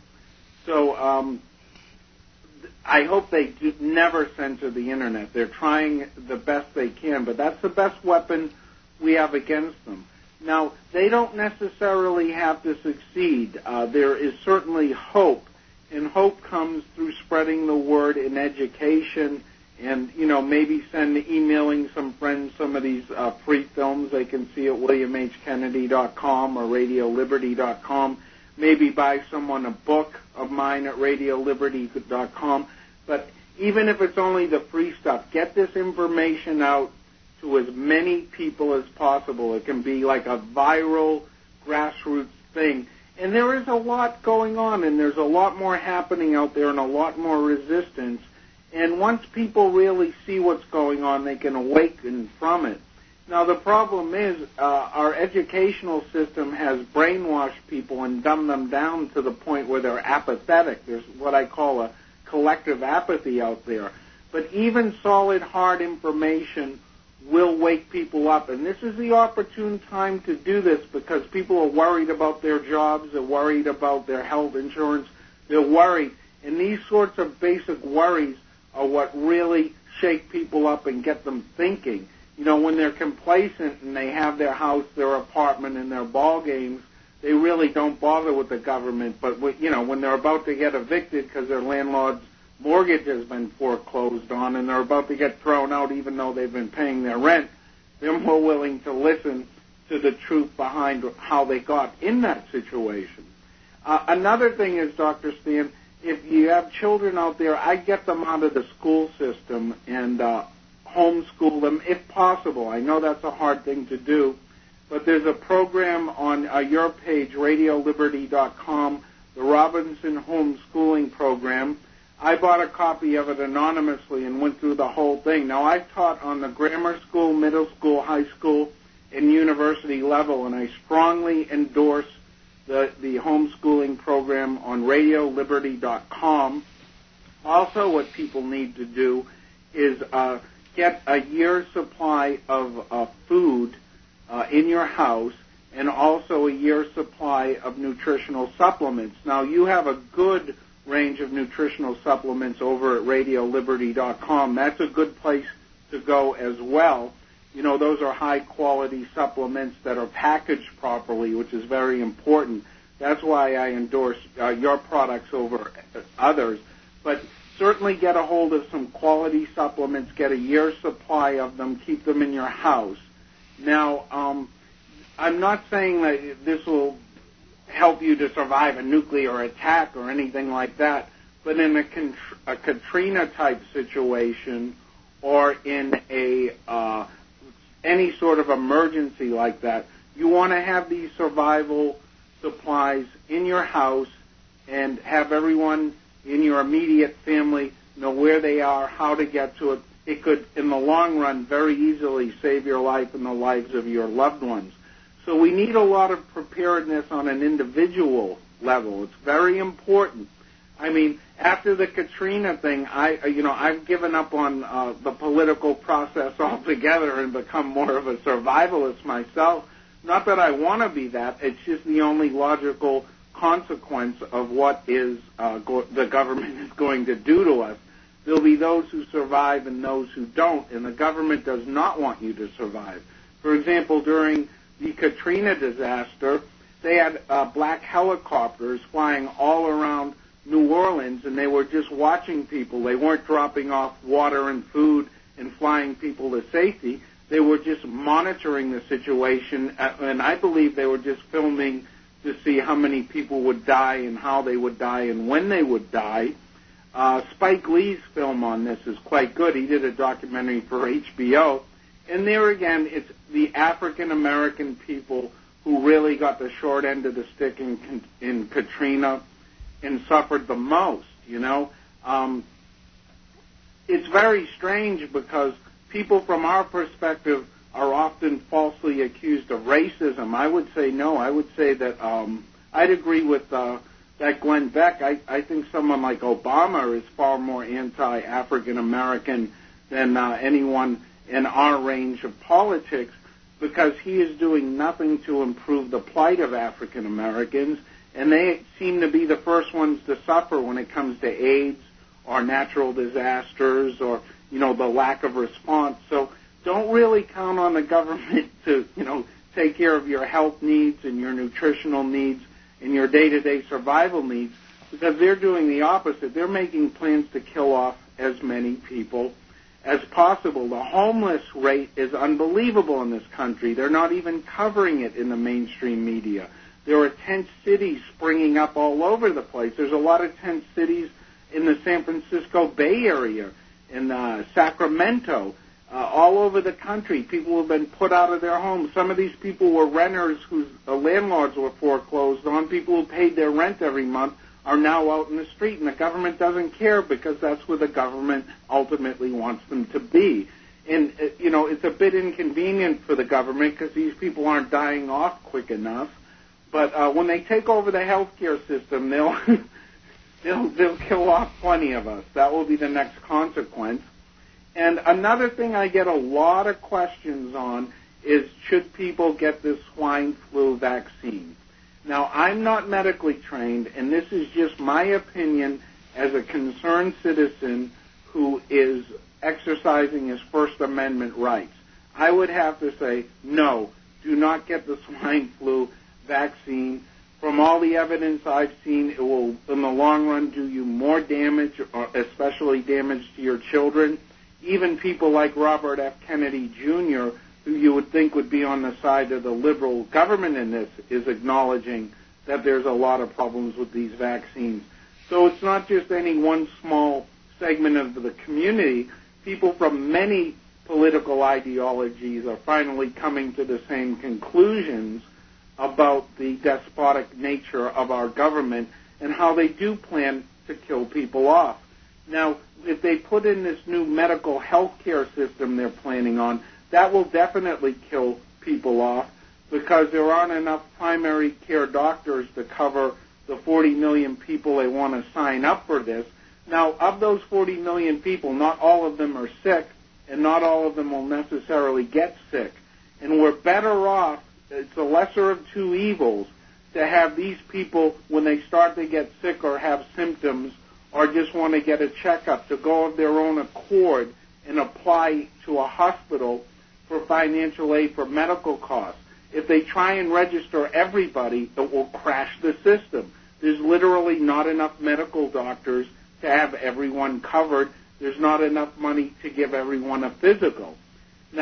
So um, I hope they do never censor the Internet. They're trying the best they can, but that's the best weapon we have against them. Now, they don't necessarily have to succeed. Uh, there is certainly hope, and hope comes through spreading the word in education and, you know, maybe send emailing some friends some of these uh, free films they can see at William H Kennedy dot com or radio liberty dot com. Maybe buy someone a book of mine at radio liberty dot com. But even if it's only the free stuff, get this information out to as many people as possible. It can be like a viral grassroots thing. And there is a lot going on, and there's a lot more happening out there and a lot more resistance. And once people really see what's going on, they can awaken from it. Now, the problem is uh, our educational system has brainwashed people and dumbed them down to the point where they're apathetic. There's what I call a collective apathy out there. But even solid, hard information will wake people up. And this is the opportune time to do this because people are worried about their jobs, they're worried about their health insurance, they're worried. And these sorts of basic worries are what really shake people up and get them thinking. You know, when they're complacent and they have their house, their apartment, and their ball games, they really don't bother with the government. But, you know, when they're about to get evicted because their landlord's mortgage has been foreclosed on and they're about to get thrown out even though they've been paying their rent, they're more willing to listen to the truth behind how they got in that situation. Uh, another thing is, Doctor Stan, if you have children out there, I get them out of the school system and uh, homeschool them if possible. I know that's a hard thing to do, but there's a program on uh, your page, radio liberty dot com, the Robinson Homeschooling Program. I bought a copy of it anonymously and went through the whole thing. Now, I've taught on the grammar school, middle school, high school, and university level, and I strongly endorse the, the homeschooling program on radio liberty dot com. Also, what people need to do is uh, get a year's supply of uh, food uh, in your house and also a year's supply of nutritional supplements. Now, you have a good range of nutritional supplements over at radio liberty dot com. That's a good place to go as well. You know, those are high-quality supplements that are packaged properly, which is very important. That's why I endorse uh, your products over others. But certainly get a hold of some quality supplements, get a year's supply of them, keep them in your house. Now, um, I'm not saying that this will help you to survive a nuclear attack or anything like that, but in a, a Katrina-type situation or in a uh, any sort of emergency like that, you want to have these survival supplies in your house and have everyone in your immediate family know where they are, how to get to it. It could, in the long run, very easily save your life and the lives of your loved ones. So we need a lot of preparedness on an individual level. It's very important. I mean, after the Katrina thing, I, you know, I've given up on uh, the political process altogether and become more of a survivalist myself. Not that I want to be that. It's just the only logical consequence of what is uh, go- the government is going to do to us. There'll be those who survive and those who don't, and the government does not want you to survive. For example, during the Katrina disaster, they had uh, black helicopters flying all around New Orleans, and they were just watching people. They weren't dropping off water and food and flying people to safety. They were just monitoring the situation, and I believe they were just filming to see how many people would die and how they would die and when they would die. Uh, Spike Lee's film on this is quite good. He did a documentary for H B O. And there again, it's the African-American people who really got the short end of the stick in, in Katrina and suffered the most, you know. Um, it's very strange because people from our perspective are often falsely accused of racism. I would say no. I would say that um, I'd agree with uh, that Glenn Beck. I, I think someone like Obama is far more anti-African American than uh, anyone in our range of politics, because he is doing nothing to improve the plight of African Americans, and they seem to be the first ones to suffer when it comes to AIDS or natural disasters or, you know, the lack of response. So don't really count on the government to, you know, take care of your health needs and your nutritional needs and your day-to-day survival needs, because they're doing the opposite. They're making plans to kill off as many people as possible. The homeless rate is unbelievable in this country. They're not even covering it in the mainstream media. There are tent cities springing up all over the place. There's a lot of tent cities in the San Francisco Bay Area, in uh, Sacramento, uh, all over the country. People have been put out of their homes. Some of these people were renters whose uh, landlords were foreclosed on. People who paid their rent every month are now out in the street, and the government doesn't care because that's where the government ultimately wants them to be. And, uh, you know, it's a bit inconvenient for the government because these people aren't dying off quick enough. But uh, when they take over the healthcare system, they'll, they'll they'll kill off plenty of us. That will be the next consequence. And another thing I get a lot of questions on is, should people get this swine flu vaccine? Now, I'm not medically trained, and this is just my opinion as a concerned citizen who is exercising his First Amendment rights. I would have to say, no, do not get the swine flu vaccine. From all the evidence I've seen, it will, in the long run, do you more damage, or especially damage to your children. Even people like Robert F. Kennedy Junior, who you would think would be on the side of the liberal government in this, is acknowledging that there's a lot of problems with these vaccines. So it's not just any one small segment of the community. People from many political ideologies are finally coming to the same conclusions about the despotic nature of our government and how they do plan to kill people off. Now, if they put in this new medical health care system they're planning on, that will definitely kill people off because there aren't enough primary care doctors to cover the forty million people they want to sign up for this. Now, of those forty million people, not all of them are sick, and not all of them will necessarily get sick. And we're better off, it's the lesser of two evils, to have these people, when they start to get sick or have symptoms or just want to get a checkup, to go of their own accord and apply to a hospital for financial aid for medical costs. If they try and register everybody, it will crash the system. There's literally not enough medical doctors to have everyone covered. There's not enough money to give everyone a physical. Now,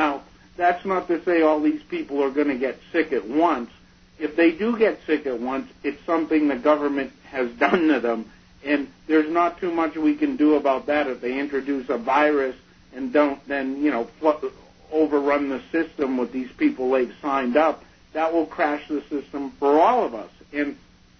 that's not to say all these people are going to get sick at once. If they do get sick at once, it's something the government has done to them, and there's not too much we can do about that. If they introduce a virus and don't then, you know, fl- overrun the system with these people they've signed up, that will crash the system for all of us. And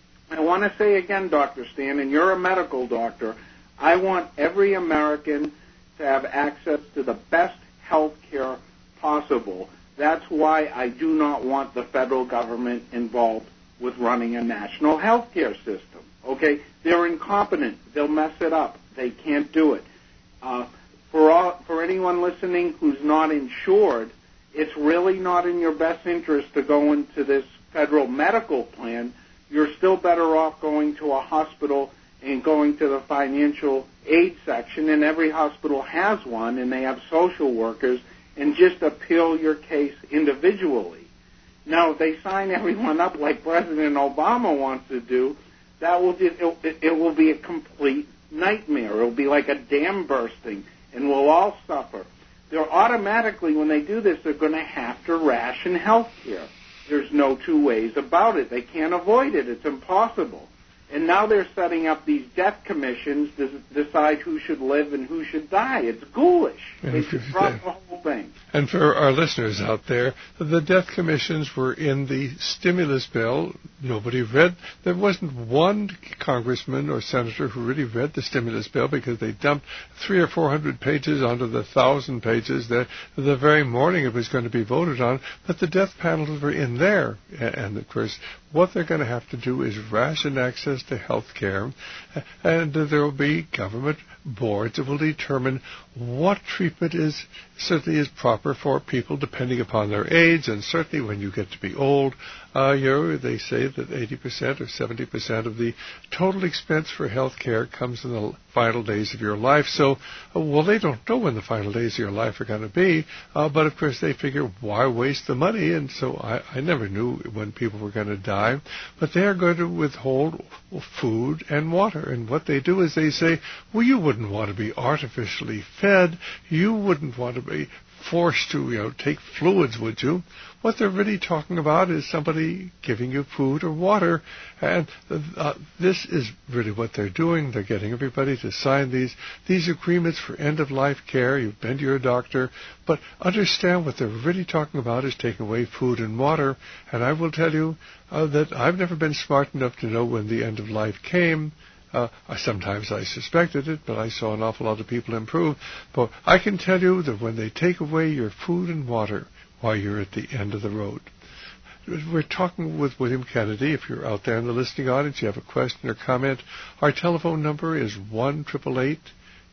I want to say again, Doctor Stan, and you're a medical doctor, I want every American to have access to the best health care possible. That's why I do not want the federal government involved with running a national health care system. Okay? They're incompetent. They'll mess it up. They can't do it. Uh, for all, for anyone listening who's not insured, it's really not in your best interest to go into this federal medical plan. You're still better off going to a hospital and going to the financial aid section, and every hospital has one, and they have social workers, and just appeal your case individually. Now, if they sign everyone up like President Obama wants to do, that will just, it, it will be a complete nightmare. It will be like a dam bursting, and we'll all suffer. They're automatically, when they do this, they're going to have to ration health care. There's no two ways about it. They can't avoid it. It's impossible. And now they're setting up these death commissions to decide who should live and who should die. It's ghoulish. And they should drop the whole thing. And for our listeners out there, the death commissions were in the stimulus bill. Nobody read. There wasn't one congressman or senator who really read the stimulus bill because they dumped three or four hundred pages onto the thousand pages that the very morning it was going to be voted on. But the death panels were in there. And, of course, what they're going to have to do is ration access to health care, and uh, there will be government boards that will determine what treatment is certainly is proper for people depending upon their age, and certainly when you get to be old, uh, you know, they say that eighty percent or seventy percent of the total expense for health care comes in the final days of your life. So, uh, well, they don't know when the final days of your life are going to be, uh, but of course they figure, why waste the money? And so I, I never knew when people were going to die, but they are going to withhold food and water. And what they do is they say, well, you wouldn't want to be artificially fed. You wouldn't want to be forced to, you know, take fluids, would you? What they're really talking about is somebody giving you food or water, and uh, this is really what they're doing. They're getting everybody to sign these these agreements for end-of-life care. You've been to your doctor, but understand what they're really talking about is taking away food and water, and I will tell you uh, that I've never been smart enough to know when the end of life came. Uh, sometimes I suspected it, but I saw an awful lot of people improve. But I can tell you that when they take away your food and water while you're at the end of the road. We're talking with William Kennedy. If you're out there in the listening audience, you have a question or comment, our telephone number is one eight eight eight,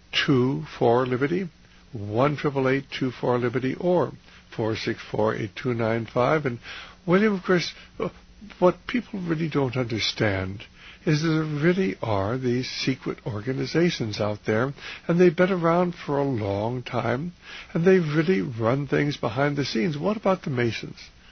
two four, Liberty, one eight eight eight, two four, Liberty, or four six four, eight two nine five. And William, of course, what people really don't understand is that there really are these secret organizations out there, and they've been around for a long time, and they really run things behind the scenes. What about the Masons?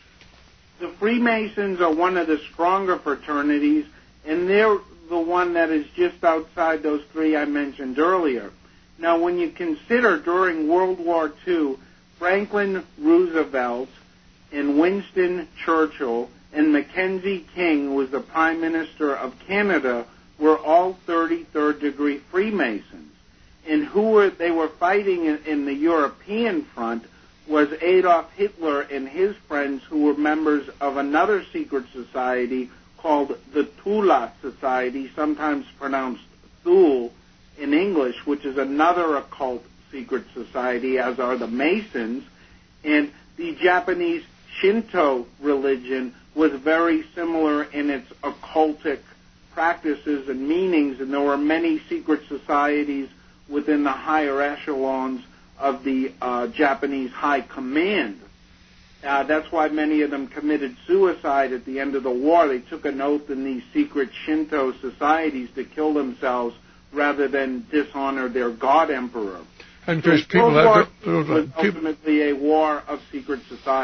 The Freemasons are one of the stronger fraternities, and they're the one that is just outside those three I mentioned earlier. Now, when you consider during World War Two, Franklin Roosevelt and Winston Churchill and Mackenzie King was the Prime Minister of Canada, were all thirty-third degree Freemasons. And who were they were fighting in, in the European front was Adolf Hitler and his friends, who were members of another secret society called the Tula Society, sometimes pronounced Thule in English, which is another occult secret society, as are the Masons. And the Japanese Shinto religion was very similar in its occultic practices and meanings, and there were many secret societies within the higher echelons of the uh, Japanese high command. Uh, that's why many of them committed suicide at the end of the war. They took an oath in these secret Shinto societies to kill themselves rather than dishonor their god emperor. And so people World have War to, was ultimately a war of secret societies.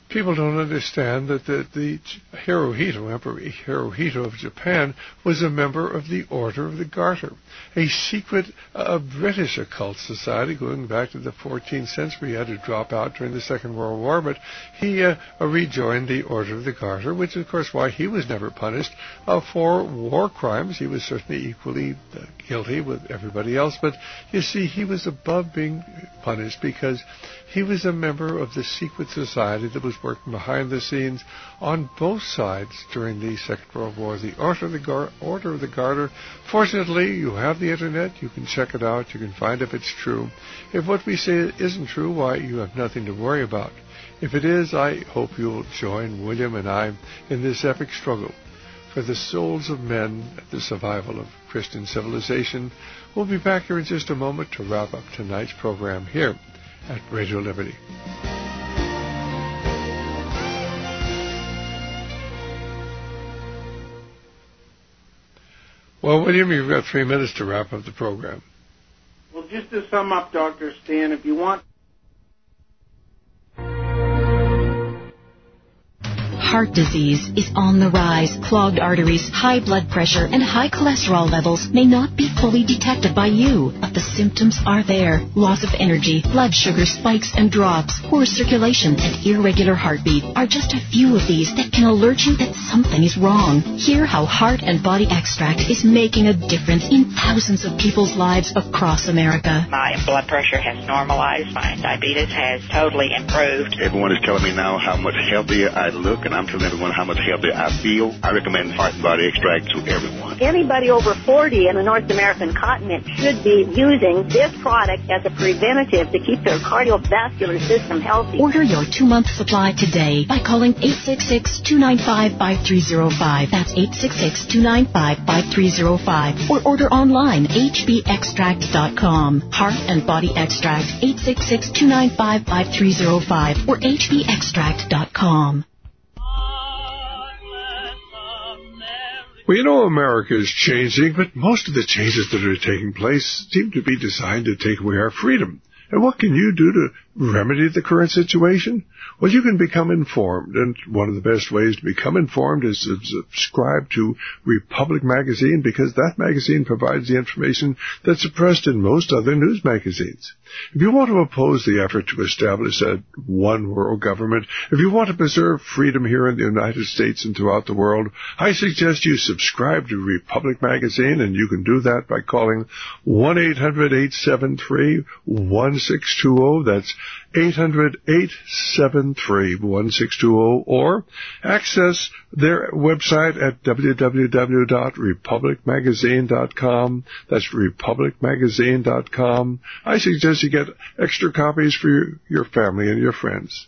people don't understand that the, the Hirohito, Emperor Hirohito of Japan, was a member of the Order of the Garter, a secret uh, British occult society going back to the fourteenth century. He had to drop out during the Second World War, but he uh, rejoined the Order of the Garter, which is, of course, why he was never punished uh, for war crimes. He was certainly equally uh, guilty with everybody else, but you see, he was above being punished because he was a member of the secret society that was working behind the scenes on both sides during the Second World War. The Order of the, Gar- Order of the Garter. Fortunately, you have the Internet. You can check it out. You can find if it's true. If what we say isn't true, why, you have nothing to worry about. If it is, I hope you'll join William and I in this epic struggle for the souls of men and the survival of Christian civilization. We'll be back here in just a moment to wrap up tonight's program here at Radio Liberty. Well, William, you've got three minutes to wrap up the program. Well, just to sum up, Doctor Stan, if you want... Heart disease is on the rise. Clogged arteries, high blood pressure, and high cholesterol levels may not be fully detected by you, but the symptoms are there. Loss of energy, blood sugar spikes and drops, poor circulation, and irregular heartbeat are just a few of these that can alert you that something is wrong. Hear how Heart and Body Extract is making a difference in thousands of people's lives across America. My blood pressure has normalized. My diabetes has totally improved. Everyone is telling me now how much healthier I look, and I'm telling everyone how much healthier I feel. I recommend Heart and Body Extract to everyone. Anybody over forty in the North American continent should be using this product as a preventative to keep their cardiovascular system healthy. Order your two-month supply today by calling eight six six, two nine five, five three zero five. That's eight six six, two nine five, five three zero five. Or order online, h b extract dot com. Heart and Body Extract, eight six six, two nine five, five three zero five or h b extract dot com. Well, you know, America is changing, but most of the changes that are taking place seem to be designed to take away our freedom. And what can you do to remedy the current situation? Well, you can become informed, and one of the best ways to become informed is to subscribe to Republic Magazine, because that magazine provides the information that's suppressed in most other news magazines. If you want to oppose the effort to establish a one-world government, if you want to preserve freedom here in the United States and throughout the world, I suggest you subscribe to Republic Magazine, and you can do that by calling one eight hundred, eight seven three, one six two zero. That's eight hundred, eight seven three, one six two zero, or access their website at w w w dot republic magazine dot com. That's republic magazine dot com. I suggest you get extra copies for your, your family and your friends.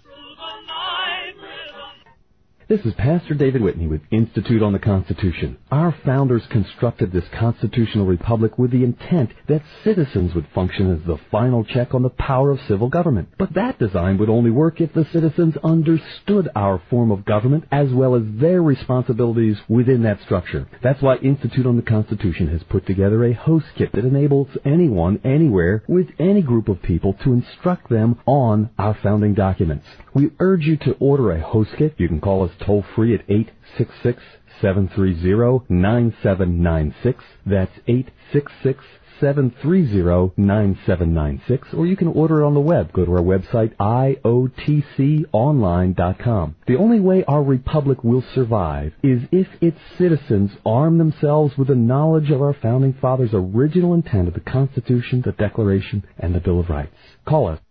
This is Pastor David Whitney with Institute on the Constitution. Our founders constructed this constitutional republic with the intent that citizens would function as the final check on the power of civil government. But that design would only work if the citizens understood our form of government as well as their responsibilities within that structure. That's why Institute on the Constitution has put together a host kit that enables anyone, anywhere, with any group of people to instruct them on our founding documents. We urge you to order a host kit. You can call us toll-free at eight six six, seven three zero, nine seven nine six. That's eight six six, seven three zero, nine seven nine six. Or you can order it on the web. Go to our website, I O T C online dot com. The only way our republic will survive is if its citizens arm themselves with the knowledge of our founding fathers' original intent of the Constitution, the Declaration, and the Bill of Rights. Call us.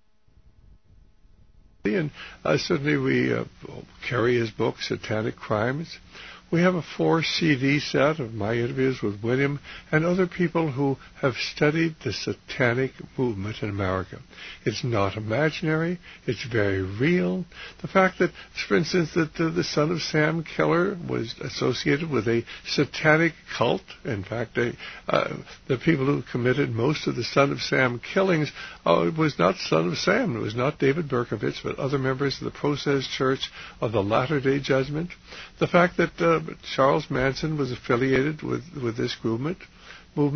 And uh, certainly we uh, carry his book, Satanic Crimes. We have a four C D set of my interviews with William and other people who have studied the satanic movement in America. It's not imaginary. It's very real. The fact that, for instance, that the, the son of Sam killer was associated with a satanic cult. In fact, they, uh, the people who committed most of the son of Sam killings, uh, it was not son of Sam. It was not David Berkovich, but other members of the Process Church of the Latter-day Judgment. The fact that uh, Charles Manson was affiliated with, with this movement, movement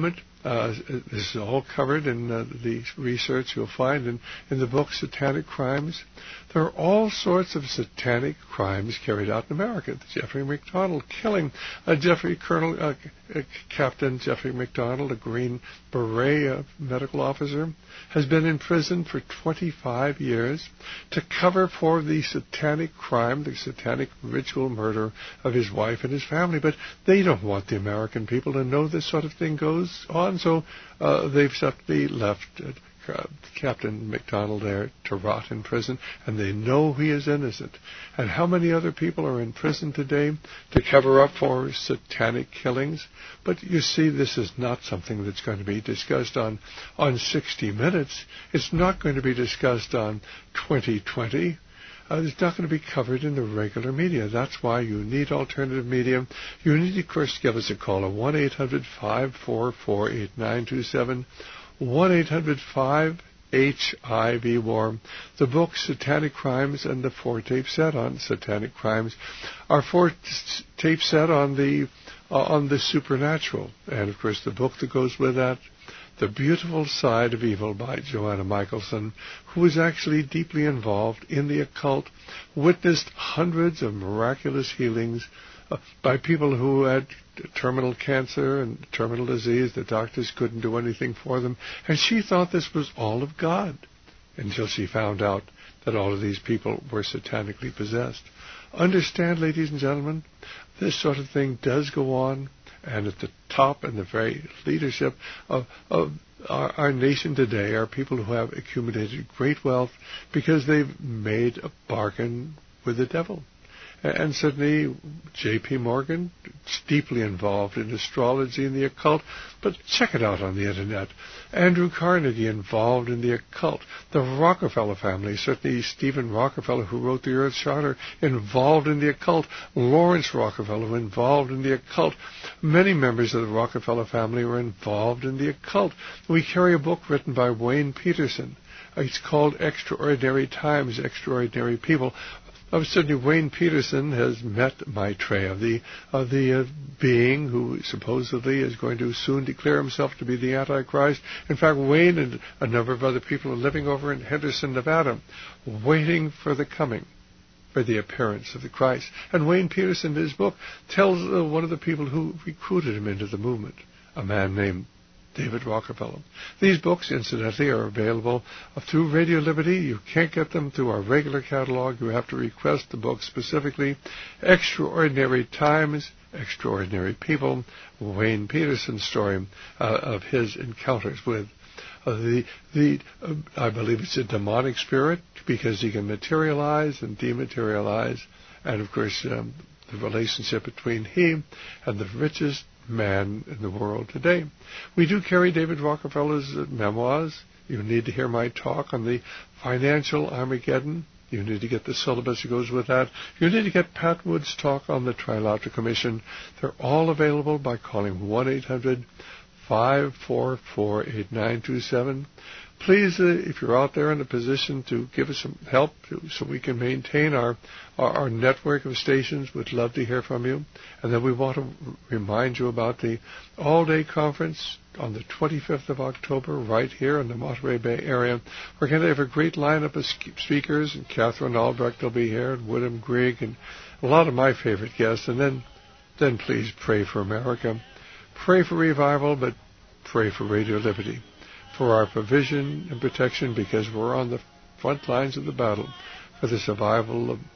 Uh, this is all covered in uh, the research you'll find in, in the book Satanic Crimes. There are all sorts of satanic crimes carried out in America. Jeffrey MacDonald killing uh, Jeffrey Colonel uh, uh, Captain Jeffrey MacDonald, a Green Beret uh, medical officer, has been in prison for twenty-five years to cover for the satanic crime, the satanic ritual murder of his wife and his family. But they don't want the American people to know this sort of thing goes on, so uh, they've simply left uh, Uh, Captain MacDonald there to rot in prison, and they know he is innocent. And how many other people are in prison today to cover up for satanic killings? But you see, this is not something that's going to be discussed on, on sixty minutes. It's not going to be discussed on twenty twenty. Uh, it's not going to be covered in the regular media. That's why you need alternative media. You need, of course, give us a call at one eight hundred five four four eight nine two seven. one eight hundred five H I V WAR. The book Satanic Crimes and the four tape set on satanic crimes are four t- tape set on the uh, on the supernatural, and of course the book that goes with that, The Beautiful Side of Evil by Joanna Michelson, who was actually deeply involved in the occult, witnessed hundreds of miraculous healings uh, by people who had terminal cancer and terminal disease. The doctors couldn't do anything for them, and she thought this was all of God until she found out that all of these people were satanically possessed. Understand, ladies and gentlemen, this sort of thing does go on, and at the top and the very leadership of, of our, our nation today are people who have accumulated great wealth because they've made a bargain with the devil. And certainly J P Morgan is deeply involved in astrology and the occult, but check it out on the internet. Andrew Carnegie involved in the occult. The Rockefeller family, certainly Stephen Rockefeller, who wrote the Earth Charter, involved in the occult. Lawrence Rockefeller involved in the occult. Many members of the Rockefeller family were involved in the occult. We carry a book written by Wayne Peterson. It's called Extraordinary Times, Extraordinary People. Uh, certainly Wayne Peterson has met Maitreya, the, uh, the uh, being who supposedly is going to soon declare himself to be the Antichrist. In fact, Wayne and a number of other people are living over in Henderson, Nevada, waiting for the coming, for the appearance of the Christ. And Wayne Peterson, in his book, tells uh, one of the people who recruited him into the movement, a man named David Rockefeller. These books, incidentally, are available through Radio Liberty. You can't get them through our regular catalog. You have to request the book specifically. Extraordinary Times, Extraordinary People, Wayne Peterson's story uh, of his encounters with uh, the, the uh, I believe it's a demonic spirit, because he can materialize and dematerialize. And, of course, um, the relationship between he and the richest man in the world today. We do carry David Rockefeller's uh, memoirs. You need to hear my talk on the financial Armageddon. You need to get the syllabus that goes with that. You need to get Pat Wood's talk on the Trilateral Commission. They're all available by calling one eight hundred five four four eight nine two seven. Please, uh, if you're out there in a position to give us some help to, so we can maintain our, our, our network of stations, we'd love to hear from you. And then we want to remind you about the all-day conference on the twenty-fifth of October right here in the Monterey Bay area. We're going to have a great lineup of speakers, and Catherine Albrecht will be here, and William Grieg, and a lot of my favorite guests. And then, then please pray for America. Pray for revival, but pray for Radio Liberty, for our provision and protection, because we're on the front lines of the battle for the survival of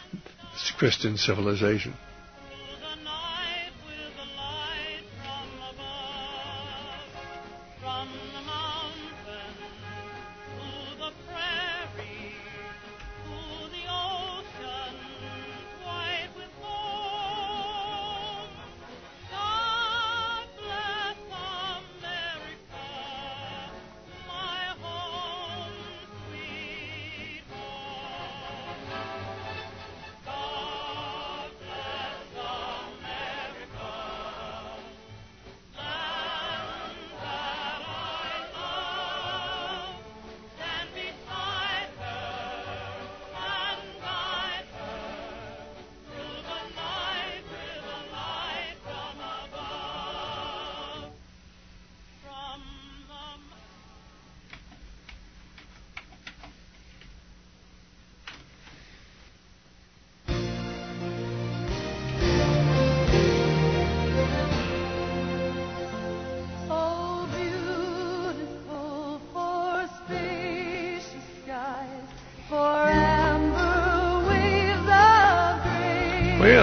Christian civilization.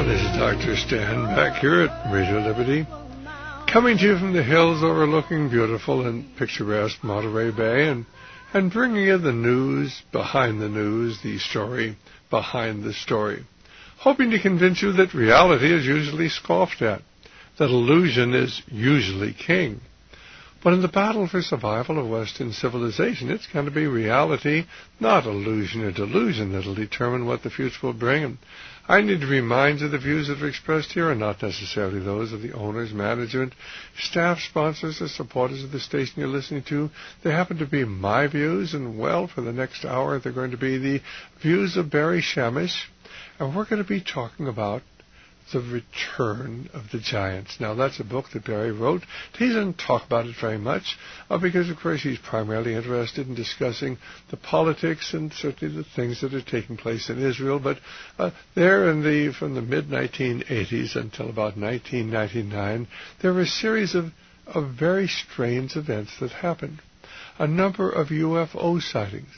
This is Doctor Stan back here at Radio Liberty, coming to you from the hills overlooking beautiful and picturesque Monterey Bay, and, and bringing you the news behind the news, the story behind the story, hoping to convince you that reality is usually scoffed at, that illusion is usually king. But in the battle for survival of Western civilization, it's going to be reality, not illusion or delusion, that will determine what the future will bring. And I need to remind you the views that are expressed here are not necessarily those of the owners, management, staff, sponsors, or supporters of the station you're listening to. They happen to be my views, and, well, for the next hour, they're going to be the views of Barry Shamish, and we're going to be talking about The Return of the Giants. Now, that's a book that Barry wrote. He doesn't talk about it very much uh, because, of course, he's primarily interested in discussing the politics and certainly the things that are taking place in Israel. But uh, there in the from the mid nineteen eighties until about nineteen ninety-nine, there were a series of, of very strange events that happened. A number of U F O sightings.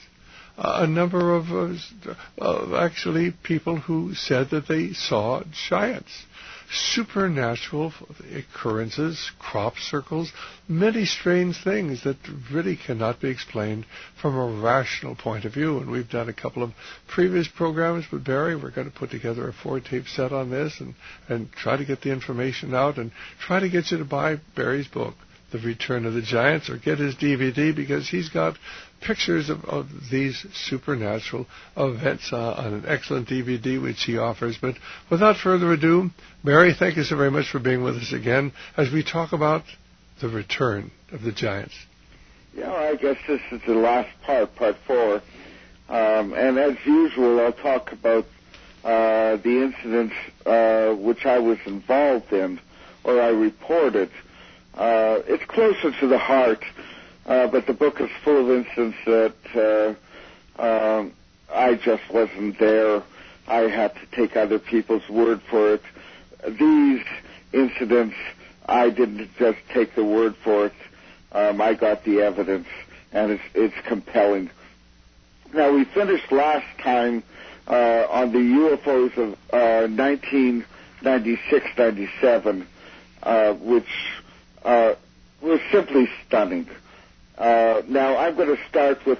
A number of uh, uh, actually people who said that they saw giants, supernatural occurrences, crop circles, many strange things that really cannot be explained from a rational point of view. And we've done a couple of previous programs with Barry. We're going to put together a four-tape set on this and, and try to get the information out and try to get you to buy Barry's book, The Return of the Giants, or get his D V D, because he's got pictures of, of these supernatural events uh, on an excellent D V D which he offers. But without further ado, Barry, thank you so very much for being with us again as we talk about the return of the Giants. Yeah, I guess this is the last part, part four. Um, and as usual, I'll talk about uh, the incidents uh, which I was involved in or I reported. Uh, it's closer to the heart. Uh, but the book is full of instances that uh, um, I just wasn't there. I had to take other people's word for it. These incidents, I didn't just take the word for it. Um, I got the evidence, and it's, it's compelling. Now, we finished last time uh, on the U F Os of uh, nineteen ninety-six ninety-seven, uh, which uh, was simply stunning. Uh, now, I'm going to start with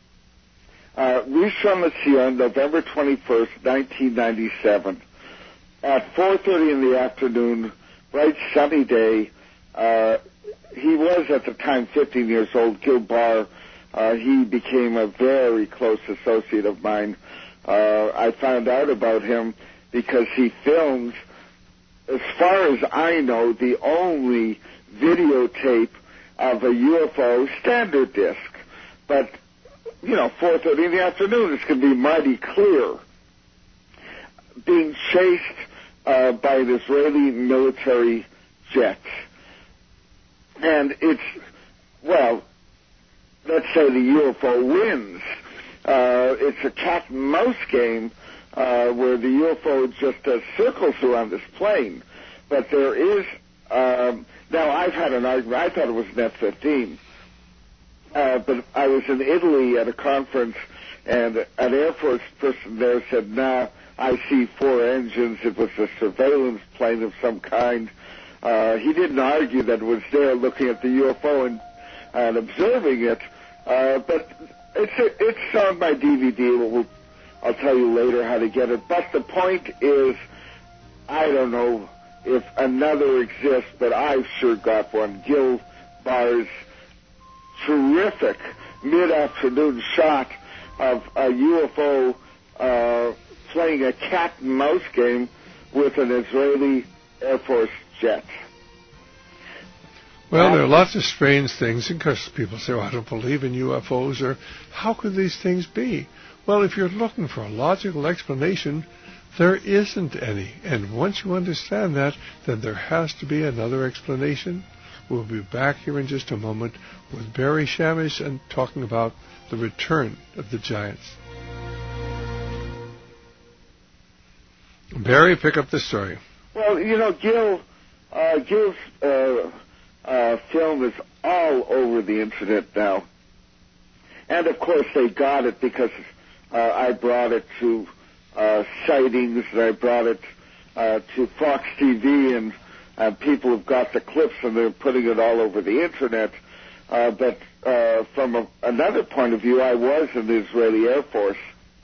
uh, Rishon LeZion, November twenty-first, nineteen ninety-seven. At four thirty in the afternoon, bright sunny day, uh, he was at the time fifteen years old, Gil Bar. Uh, he became a very close associate of mine. Uh, I found out about him because he filmed, as far as I know, the only videotape of a U F O standard disc. But, you know, four thirty in the afternoon, it's going to be mighty clear. Being chased uh, by an Israeli military jet. And it's, well, let's say the U F O wins. Uh, it's a cat and mouse game uh, where the U F O just does circles around this plane. But there is... Um, Now, I've had an argument. I thought it was an F fifteen. Uh, but I was in Italy at a conference, and an Air Force person there said, nah, I see four engines. It was a surveillance plane of some kind. Uh, he didn't argue that it was there looking at the U F O and, and observing it. Uh, but it's, it's on my D V D. We'll, I'll tell you later how to get it. But the point is, I don't know if another exists, but I've sure got one. Gil Bar's terrific mid-afternoon shot of a U F O uh, playing a cat and mouse game with an Israeli Air Force jet. Well, there are lots of strange things, and of course people say, well, I don't believe in U F Os, or how could these things be? Well, if you're looking for a logical explanation, there isn't any. And once you understand that, then there has to be another explanation. We'll be back here in just a moment with Barry Shamish and talking about the return of the Giants. Barry, pick up the story. Well, you know, Gil, uh, Gil's uh, uh, film is all over the internet now. And, of course, they got it because uh, I brought it to uh, sightings, and I brought it uh, to Fox T V, and uh, people have got the clips and they're putting it all over the internet. Uh, but uh, from a, another point of view, I was in the Israeli Air Force,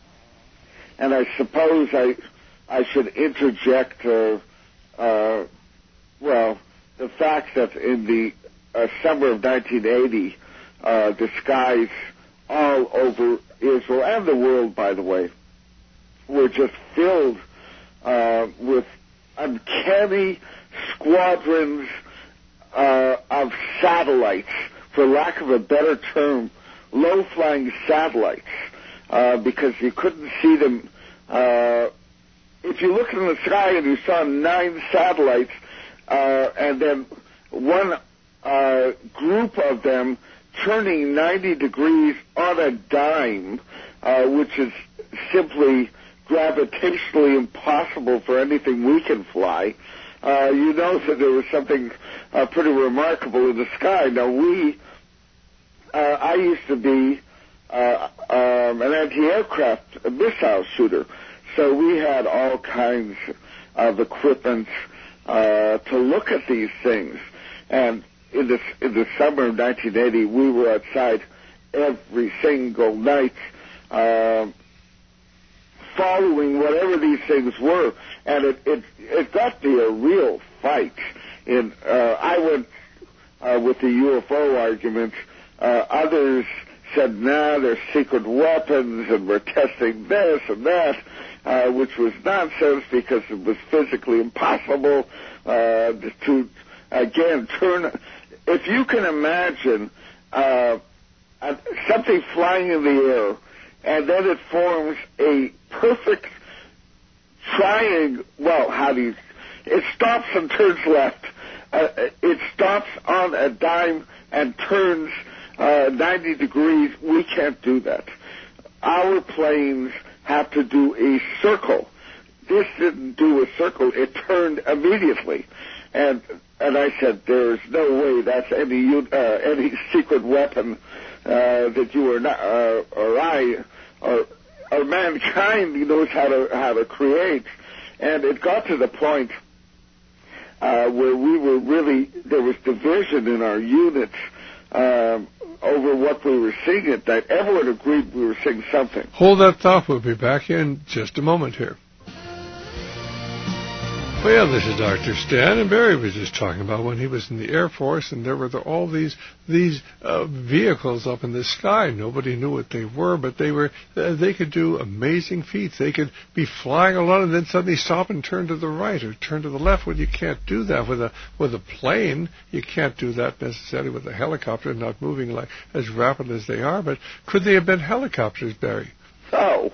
and I suppose I I should interject, uh, uh, well, the fact that in the uh, summer of nineteen eighty, uh, the skies all over Israel and the world, by the way, were just filled uh, with uncanny squadrons uh, of satellites, for lack of a better term, low-flying satellites, uh, because you couldn't see them. Uh, if you looked in the sky and you saw nine satellites, uh, and then one uh, group of them turning ninety degrees on a dime, uh, which is simply gravitationally impossible for anything we can fly, uh, you know that there was something uh, pretty remarkable in the sky. Now, we, uh, I used to be uh, um, an anti-aircraft missile shooter, so we had all kinds of equipment uh, to look at these things. And in the, in the summer of nineteen eighty, we were outside every single night, uh, following whatever these things were, and it it, it got me a real fight. In uh, I went uh, with the U F O argument. Uh, others said, "Nah, they're secret weapons, and we're testing this and that," uh, which was nonsense because it was physically impossible uh, to again turn. If you can imagine uh, something flying in the air, and then it forms a perfect triangle. Well, how do you... It stops and turns left. Uh, it stops on a dime and turns uh, ninety degrees. We can't do that. Our planes have to do a circle. This didn't do a circle. It turned immediately. And and I said, there's no way that's any uh, any secret weapon uh, that you or, not, uh, or I... Or, or mankind knows how to how to create. And it got to the point uh, where we were really, there was division in our units um, over what we were seeing at night. Everyone agreed we were seeing something. Hold that thought. We'll be back in just a moment here. Well, yeah, this is Doctor Stan, and Barry was just talking about when he was in the Air Force, and there were the, all these these uh, vehicles up in the sky. Nobody knew what they were, but they were uh, they could do amazing feats. They could be flying along and then suddenly stop and turn to the right or turn to the left. Well, you can't do that with a with a plane. You can't do that necessarily with a helicopter, not moving like as rapidly as they are. But could they have been helicopters, Barry? No.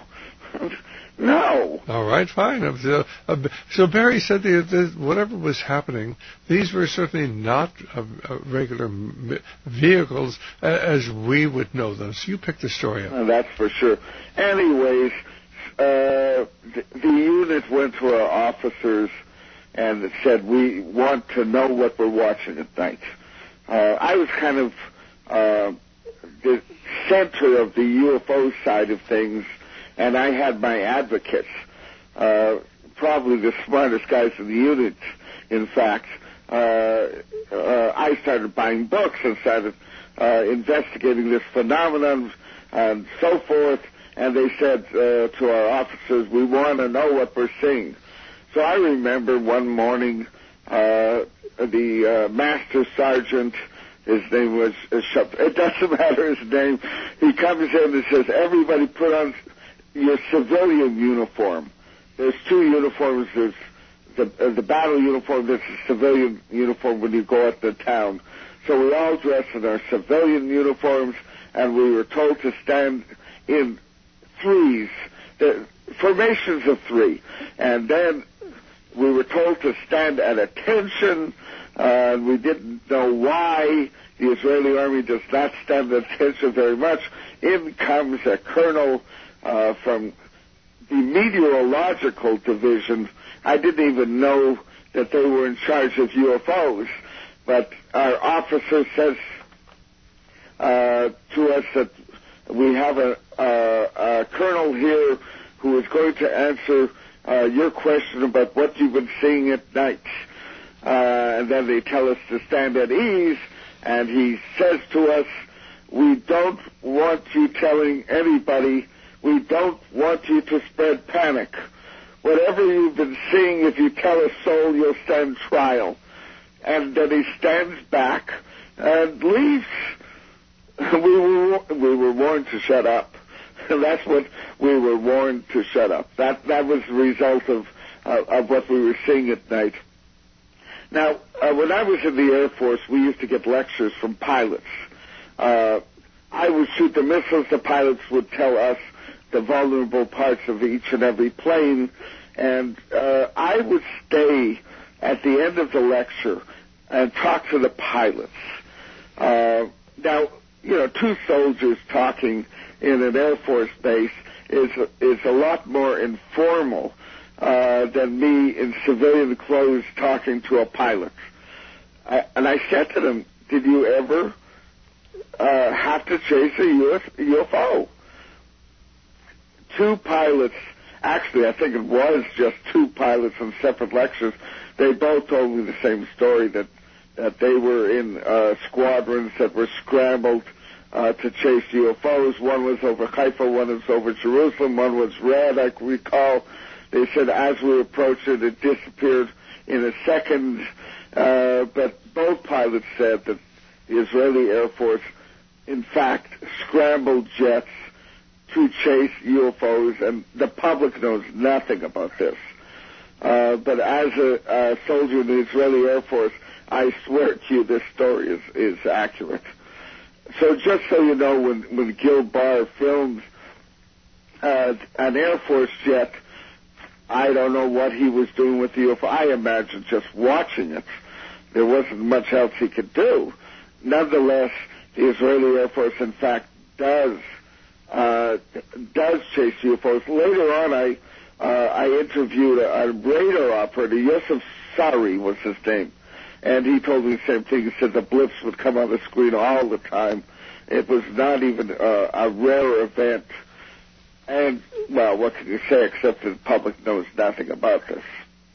No. All right, fine. Uh, uh, so Barry said the, the, whatever was happening, these were certainly not uh, uh, regular m- vehicles uh, as we would know them. So you picked the story up. Uh, that's for sure. Anyways, uh, the, the unit went to our officers and said, we want to know what we're watching at night. Uh, I was kind of uh, the center of the U F O side of things, and I had my advocates, uh, probably the smartest guys in the unit, in fact. Uh, uh, I started buying books and started uh, investigating this phenomenon and so forth, and they said uh, to our officers, we want to know what we're seeing. So I remember one morning uh, the uh, master sergeant, his name was, uh, it doesn't matter his name, he comes in and says, everybody put on your civilian uniform. There's two uniforms. There's the, uh, the battle uniform. There's a civilian uniform when you go out to town. So we all dressed in our civilian uniforms, and we were told to stand in threes, the formations of three. And then we were told to stand at attention. Uh, we didn't know why. The Israeli army does not stand at attention very much. In comes a colonel Uh, from the meteorological division. I didn't even know that they were in charge of U F Os, but our officer says uh, to us that we have a, a, a colonel here who is going to answer uh, your question about what you've been seeing at night. Uh, and then they tell us to stand at ease, and he says to us, we don't want you telling anybody, we don't want you to spread panic. Whatever you've been seeing, if you tell a soul, you'll stand trial. And then he stands back and leaves. We were, we were warned to shut up. That's what we were warned to shut up. That that was the result of uh, of what we were seeing at night. Now, uh, when I was in the Air Force, we used to get lectures from pilots. Uh, I would shoot the missiles. The pilots would tell us the vulnerable parts of each and every plane, and uh, I would stay at the end of the lecture and talk to the pilots. Uh, now, you know, two soldiers talking in an Air Force base is is a lot more informal uh, than me in civilian clothes talking to a pilot. I, and I said to them, did you ever uh, have to chase a U F O? Two pilots, actually I think it was just two pilots in separate lectures, they both told me the same story, that, that they were in uh, squadrons that were scrambled uh, to chase U F Os. One was over Haifa, one was over Jerusalem, one was red, I recall. They said as we approached it, it disappeared in a second. Uh, but both pilots said that the Israeli Air Force, in fact, scrambled jets to chase U F Os, and the public knows nothing about this. Uh, but as a, a soldier in the Israeli Air Force, I swear to you this story is, is accurate. So just so you know, when, when Gil Barr filmed uh, an Air Force jet, I don't know what he was doing with the U F O. I imagine just watching it. There wasn't much else he could do. Nonetheless, the Israeli Air Force, in fact, does uh, does chase U F Os. Later on, I uh, I interviewed a, a radar operator. Yosef Sari was his name, and he told me the same thing. He said the blips would come on the screen all the time. It was not even uh, a rare event. And, well, what can you say except that the public knows nothing about this?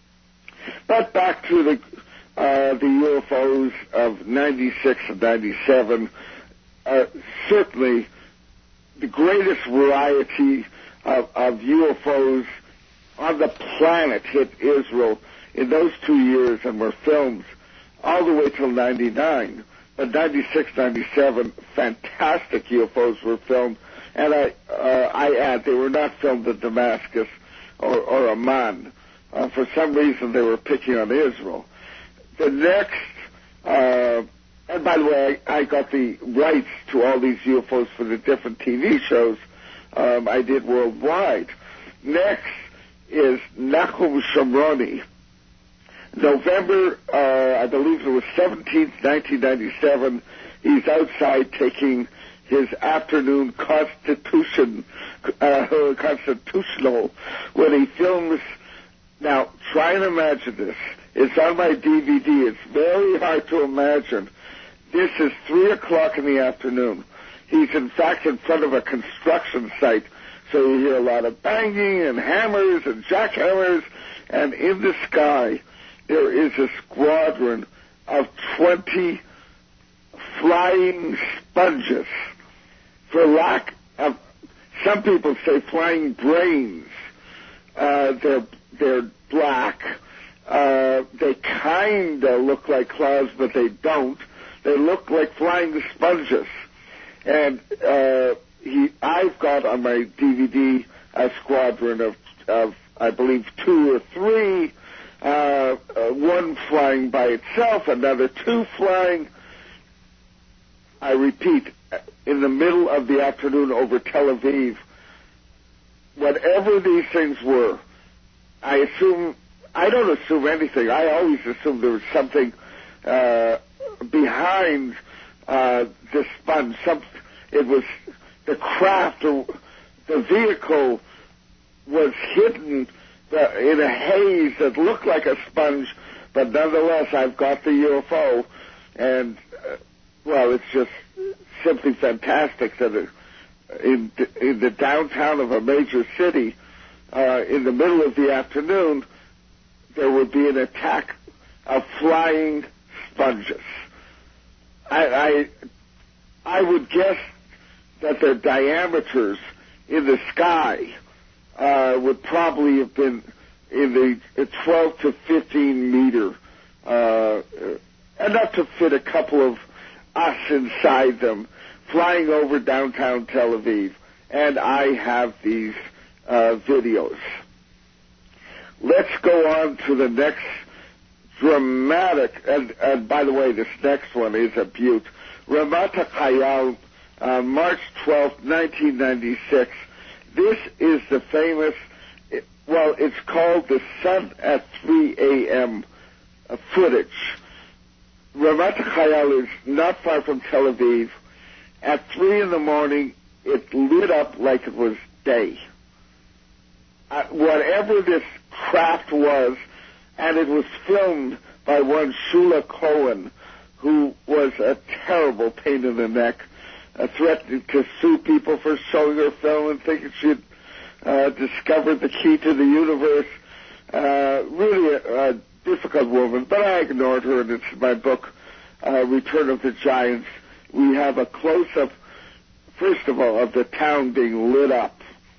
But back to the uh, the U F Os of ninety-six and ninety-seven, uh, certainly the greatest variety of, of U F Os on the planet hit Israel in those two years and were filmed all the way till ninety-nine. But ninety-six, ninety-seven, fantastic U F Os were filmed. And I, uh, I add, they were not filmed in Damascus or, or Amman. Uh, for some reason, they were picking on Israel. The next, uh, and by the way, I, I got the rights to all these U F Os for the different T V shows um, I did worldwide. Next is Nachum Shomroni. November, uh, I believe it was seventeenth, nineteen ninety-seven, he's outside taking his afternoon constitution, uh, constitutional, when he films. Now, try and imagine this. It's on my D V D. It's very hard to imagine. This is three o'clock in the afternoon. He's, in fact, in front of a construction site, so you hear a lot of banging and hammers and jackhammers, and in the sky there is a squadron of twenty flying sponges. For lack of, some people say flying brains. Uh, they're they're black. Uh, they kind of look like clouds, but they don't. They look like flying sponges. And uh, he, I've got on my D V D a squadron of, of I believe, two or three. Uh, uh, one flying by itself, another two flying. I repeat, in the middle of the afternoon over Tel Aviv, whatever these things were, I assume, I don't assume anything. I always assume there was something uh, behind uh, this sponge. Some, it was the craft or the vehicle was hidden uh, in a haze that looked like a sponge, but nonetheless, I've got the U F O, and uh, well, it's just simply fantastic that it, in, in the downtown of a major city, uh, in the middle of the afternoon, there would be an attack of flying sponges. I, I, I would guess that their diameters in the sky uh, would probably have been in the twelve to fifteen meter, uh, enough to fit a couple of us inside them, flying over downtown Tel Aviv. And I have these uh, videos. Let's go on to the next dramatic, and, and by the way, this next one is a beaut. Ramat HaChayal, uh, March twelfth, nineteen ninety-six. This is the famous, well, it's called the Sun at three a.m. Uh, footage. Ramat HaChayal is not far from Tel Aviv. At three in the morning, it lit up like it was day. Uh, whatever this craft was, and it was filmed by one Shula Cohen, who was a terrible pain in the neck, uh, threatening to sue people for showing her film and thinking she'd uh, discovered the key to the universe. Uh, really a, a difficult woman, but I ignored her, and it's in my book, uh, Return of the Giants. We have a close-up, first of all, of the town being lit up.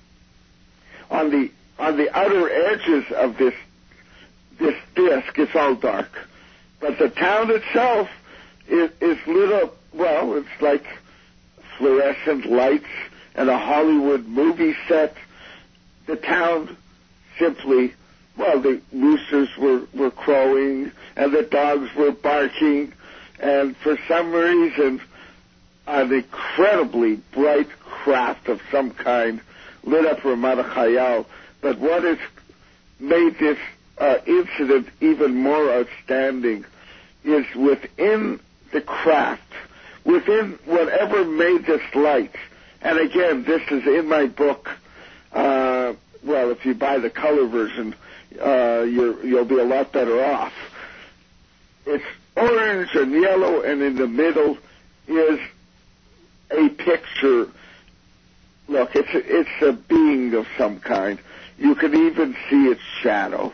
On the on the outer edges of this this disc, it's all dark, but the town itself is, is lit up. Well, it's like fluorescent lights and a Hollywood movie set. The town simply, well, the roosters were, were crowing and the dogs were barking, and for some reason, an incredibly bright craft of some kind lit up Ramat HaChayal. But what has made this uh, incident even more outstanding is within the craft, within whatever made this light, and again, this is in my book. Uh, well, if you buy the color version, uh, you're, you'll be a lot better off. It's orange and yellow, and in the middle is a picture. Look, it's a, it's a being of some kind. You can even see its shadow.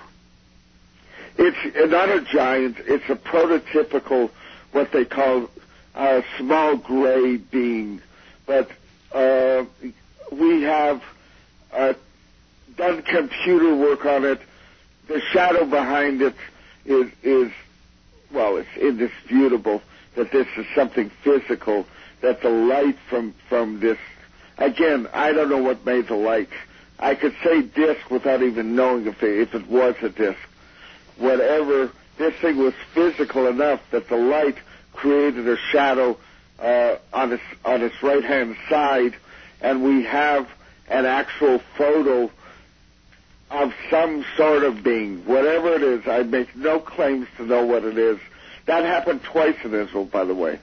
It's not a giant. It's a prototypical, what they call a small gray being. But uh, we have uh, done computer work on it. The shadow behind it is, is, well, it's indisputable that this is something physical, that the light from, from this, again, I don't know what made the light. I could say disc without even knowing if it, if it was a disc. Whatever, this thing was physical enough that the light created a shadow uh, on its on its right-hand side, and we have an actual photo of some sort of being. Whatever it is, I make no claims to know what it is. That happened twice in Israel, by the way.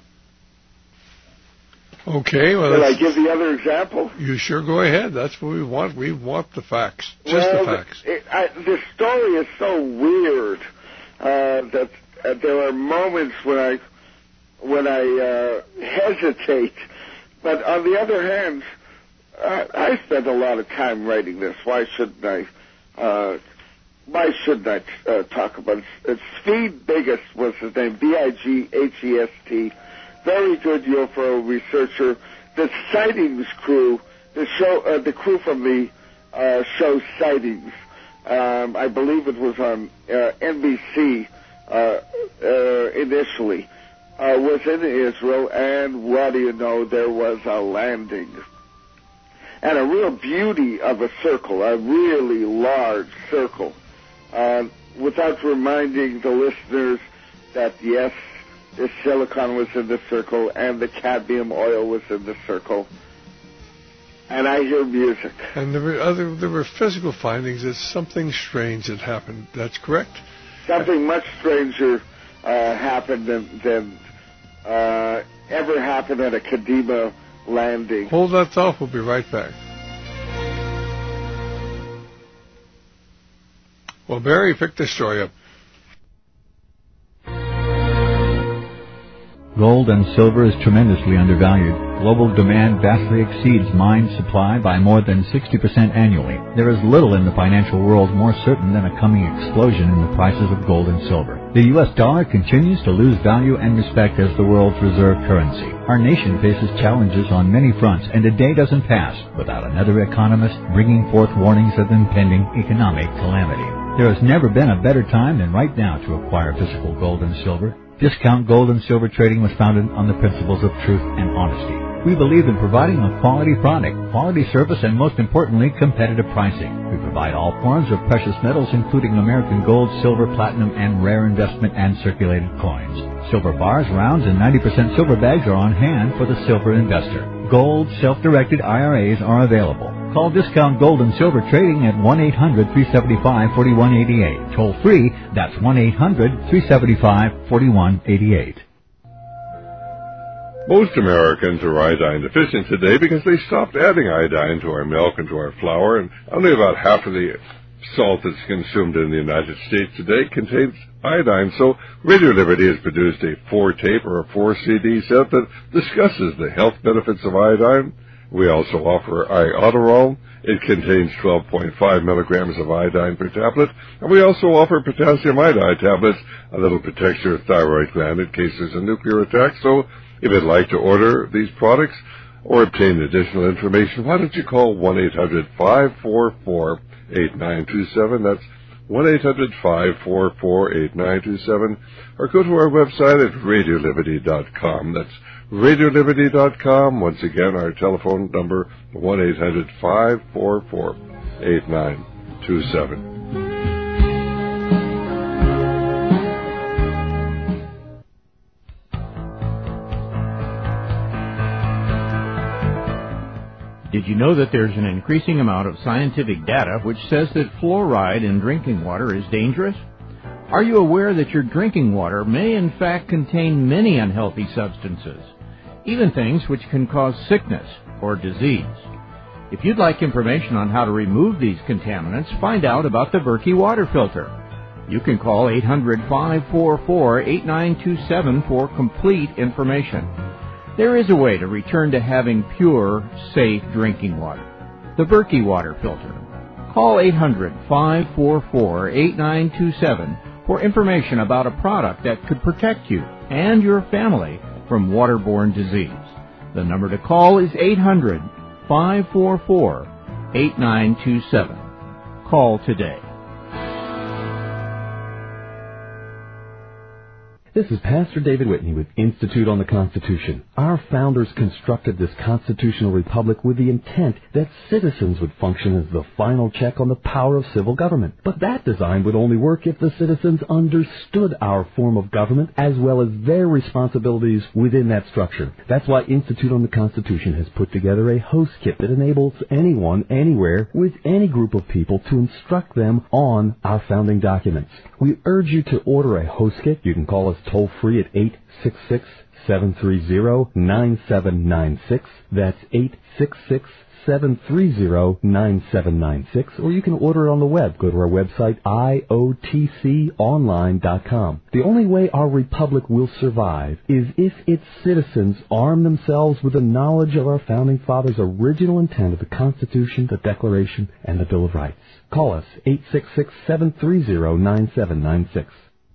Okay, well, Will I give the other example? You sure go ahead. That's what we want. We want the facts, just well, the facts. It, I, the story is so weird uh, that uh, there are moments when I when I uh, hesitate. But on the other hand, uh, I spent a lot of time writing this. Why shouldn't I? Uh, why shouldn't I uh, talk about it? It's Tzvi Biggest was his name, B I G H E S T. Very good U F O researcher. The Sightings crew, the show, uh, the crew from the uh, show Sightings, um, I believe it was on uh, N B C uh, uh, initially, uh, was in Israel, and what do you know, there was a landing. And a real beauty of a circle, a really large circle, uh, without reminding the listeners that, yes, the silicon was in the circle, and the cadmium oil was in the circle. And I hear music. And there were other, there were physical findings that something strange had happened. That's correct? Something much stranger uh, happened than, than uh, ever happened at a Kadima landing. Hold that thought. We'll be right back. Well, Barry, pick this story up. Gold and silver is tremendously undervalued. Global demand vastly exceeds mine supply by more than sixty percent annually. There is little in the financial world more certain than a coming explosion in the prices of gold and silver. The U S dollar continues to lose value and respect as the world's reserve currency. Our nation faces challenges on many fronts, and a day doesn't pass without another economist bringing forth warnings of impending economic calamity. There has never been a better time than right now to acquire physical gold and silver. Discount Gold and Silver Trading was founded on the principles of truth and honesty. We believe in providing a quality product, quality service, and most importantly, competitive pricing. We provide all forms of precious metals, including American gold, silver, platinum, and rare investment and circulated coins. Silver bars, rounds, and ninety percent silver bags are on hand for the silver investor. Gold, self-directed I R As are available. Call Discount Gold and Silver Trading at one eight hundred, three seven five, four one eight eight. Toll free, that's one eight hundred, three seven five, four one eight eight. Most Americans are iodine deficient today because they stopped adding iodine to our milk and to our flour, and only about half of the salt that's consumed in the United States today contains iodine. So Radio Liberty has produced a four-tape or a four-C D set that discusses the health benefits of iodine. We also offer Iodoral. It contains twelve point five milligrams of iodine per tablet. And we also offer potassium iodide tablets, a little protects your thyroid gland in case there's a nuclear attack. So if you'd like to order these products or obtain additional information, why don't you call one eight hundred, five four four, eight nine two seven. That's one eight hundred, five four four, eight nine two seven. Or go to our website at radio liberty dot com. That's radio liberty dot com. Once again, our telephone number, one eight hundred, five four four, eight nine two seven. Did you know that there's an increasing amount of scientific data which says that fluoride in drinking water is dangerous? Are you aware that your drinking water may in fact contain many unhealthy substances, even things which can cause sickness or disease? If you'd like information on how to remove these contaminants, find out about the Berkey water filter. You can call eight hundred, five four four, eight nine two seven for complete information. There is a way to return to having pure, safe drinking water. The Berkey water filter. Call eight hundred, five four four, eight nine two seven for information about a product that could protect you and your family from waterborne disease. The number to call is eight hundred, five four four, eight nine two seven. Call today. This is Pastor David Whitney with Institute on the Constitution. Our founders constructed this constitutional republic with the intent that citizens would function as the final check on the power of civil government. But that design would only work if the citizens understood our form of government as well as their responsibilities within that structure. That's why Institute on the Constitution has put together a host kit that enables anyone, anywhere, with any group of people to instruct them on our founding documents. We urge you to order a host kit. You can call us toll free at eight six six, seven three zero, nine seven nine six. That's eight six six, seven three zero, nine seven nine six. Or you can order it on the web. Go to our website, I O T C online dot com. The only way our republic will survive is if its citizens arm themselves with the knowledge of our founding fathers' original intent of the Constitution, the Declaration, and the Bill of Rights. Call us, eight six six, seven three zero, nine seven nine six.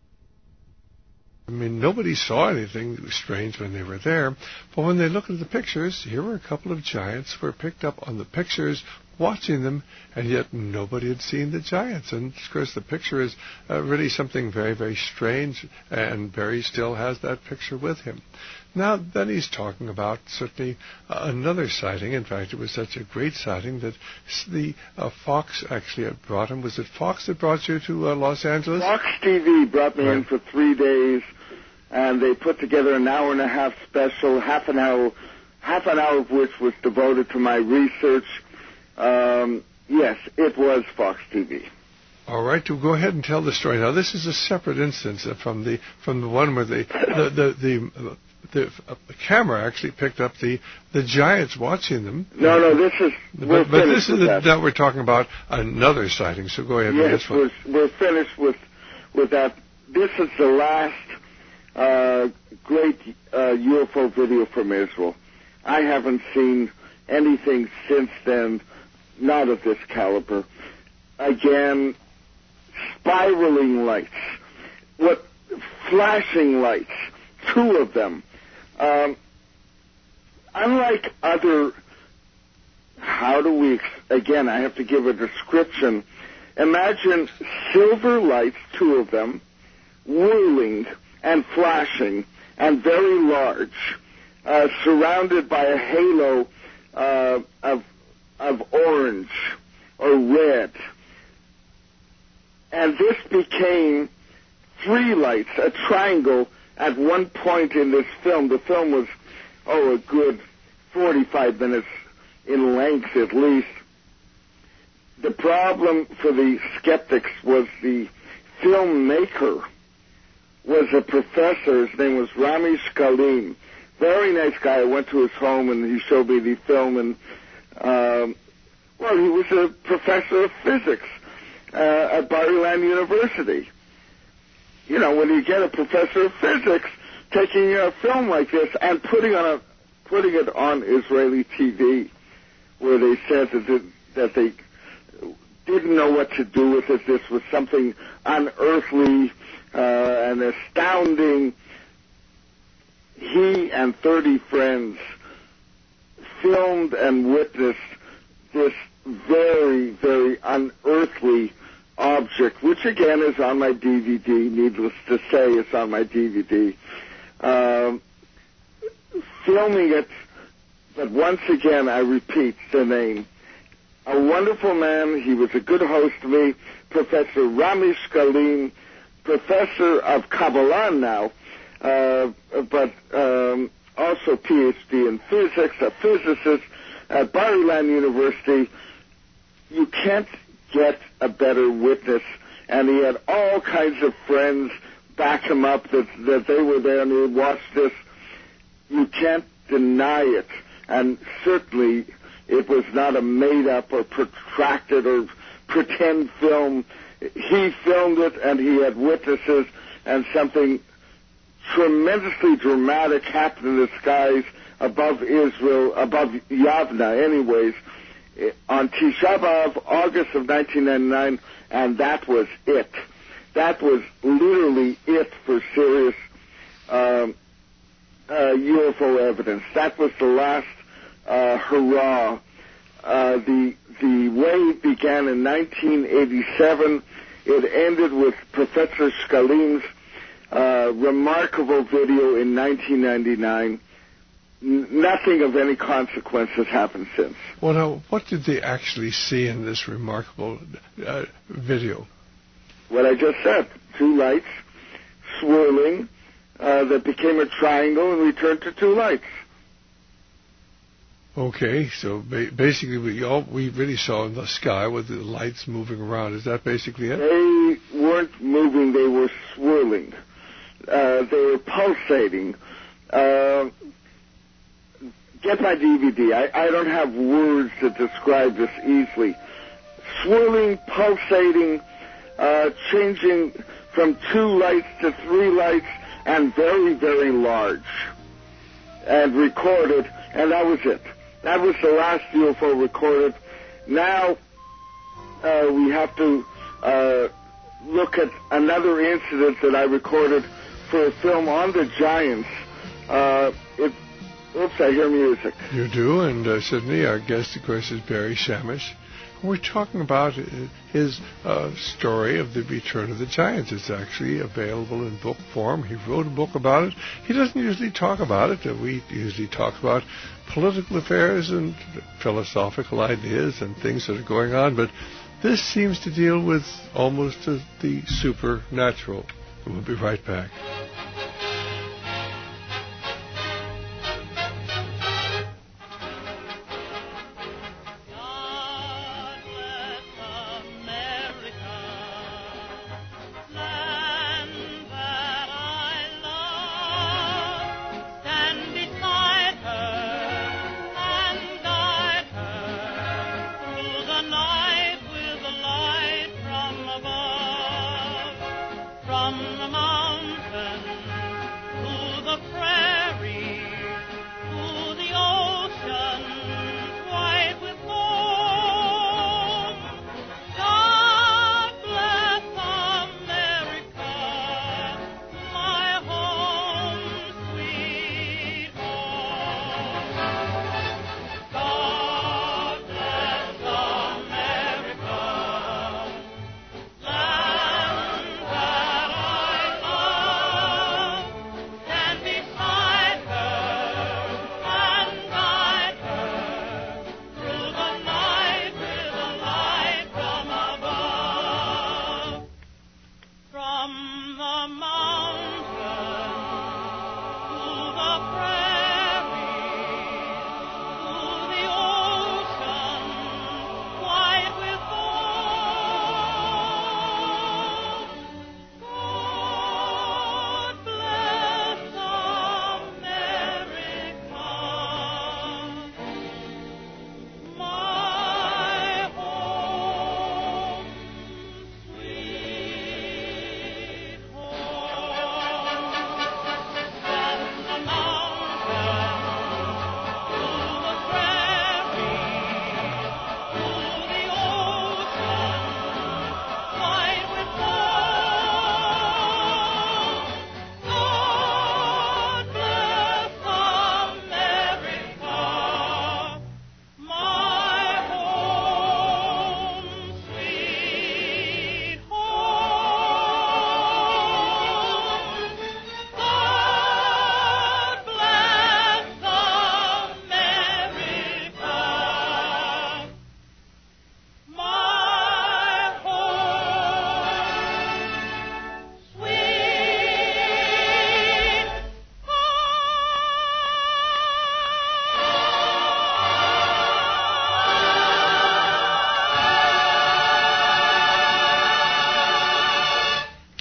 I mean, nobody saw anything strange when they were there, but when they look at the pictures, here were a couple of giants who were picked up on the pictures, watching them, and yet nobody had seen the giants. And, of course, the picture is uh, really something very, very strange, and Barry still has that picture with him. Now, then he's talking about certainly uh, another sighting. In fact, it was such a great sighting that the uh, Fox actually had brought him. Was it Fox that brought you to uh, Los Angeles? Fox T V brought me right. in for three days, and they put together an hour and a half special, half an hour, half an hour of which was devoted to my research. Um, yes, it was Fox T V. All right, to go ahead and tell the story. Now, this is a separate instance from the from the one where the the the, the The uh, camera actually picked up the, the giants watching them. No, no, this is we're but, but this is the, now we're talking about another sighting. So go ahead. Yes, with this one. We're, we're finished with with that. This is the last uh, great uh, U F O video from Israel. I haven't seen anything since then, not of this caliber. Again, spiraling lights, what flashing lights, two of them. Um, unlike other, how do we, again, I have to give a description. Imagine silver lights, two of them, whirling and flashing and very large, uh, surrounded by a halo uh, of, of orange or red. And this became three lights, a triangle, at one point in this film. The film was, oh, a good forty-five minutes in length at least. The problem for the skeptics was the filmmaker was a professor. His name was Rami Shkalim. Very nice guy. I went to his home and he showed me the film. And, um, well, he was a professor of physics uh, at Bar-Ilan University. You know, when you get a professor of physics taking a film like this and putting on a putting it on Israeli T V, where they said that it, that they didn't know what to do with it. This was something unearthly uh, and astounding. He and thirty friends filmed and witnessed this very, very unearthly object, which again is on my D V D. Needless to say, it's on my D V D. Um, filming it, but once again, I repeat the name. A wonderful man. He was a good host to me. Professor Rami Shkalim, professor of Kabbalah now, uh, but um, also P H D in physics, a physicist at Bar-Ilan University. You can't get a better witness. And he had all kinds of friends back him up that, that they were there and they watched this. You can't deny it. And certainly it was not a made-up or protracted or pretend film. He filmed it, and he had witnesses, and something tremendously dramatic happened in the skies above Israel, above Yavna, anyways, on Tisha B'Av, August of nineteen ninety-nine, and that was it. That was literally it for serious um, uh, U F O evidence. That was the last uh, hurrah. Uh, the the wave began in nineteen eighty-seven. It ended with Professor Shkalim's uh, remarkable video in nineteen ninety-nine. N- nothing of any consequence has happened since. Well, now, what did they actually see in this remarkable uh, video? What I just said. Two lights swirling uh, that became a triangle and returned to two lights. Okay, so ba- basically we all we really saw in the sky with the lights moving around. Is that basically it? They weren't moving, they were swirling. Uh, they were pulsating. Uh, get my D V D. I, I don't have words to describe this easily. Swirling, pulsating, uh, changing from two lights to three lights, and very, very large. And recorded, and that was it. That was the last U F O recorded. Now uh, we have to uh, look at another incident that I recorded for a film on the Giants. Uh, it, oops, I hear music. You do, and uh, Sydney, our guest, of course, is Barry Shamish. We're talking about his uh, story of the return of the Giants. It's actually available in book form. He wrote a book about it. He doesn't usually talk about it. We usually talk about political affairs and philosophical ideas and things that are going on, but this seems to deal with almost the supernatural. We'll be right back. From the mountains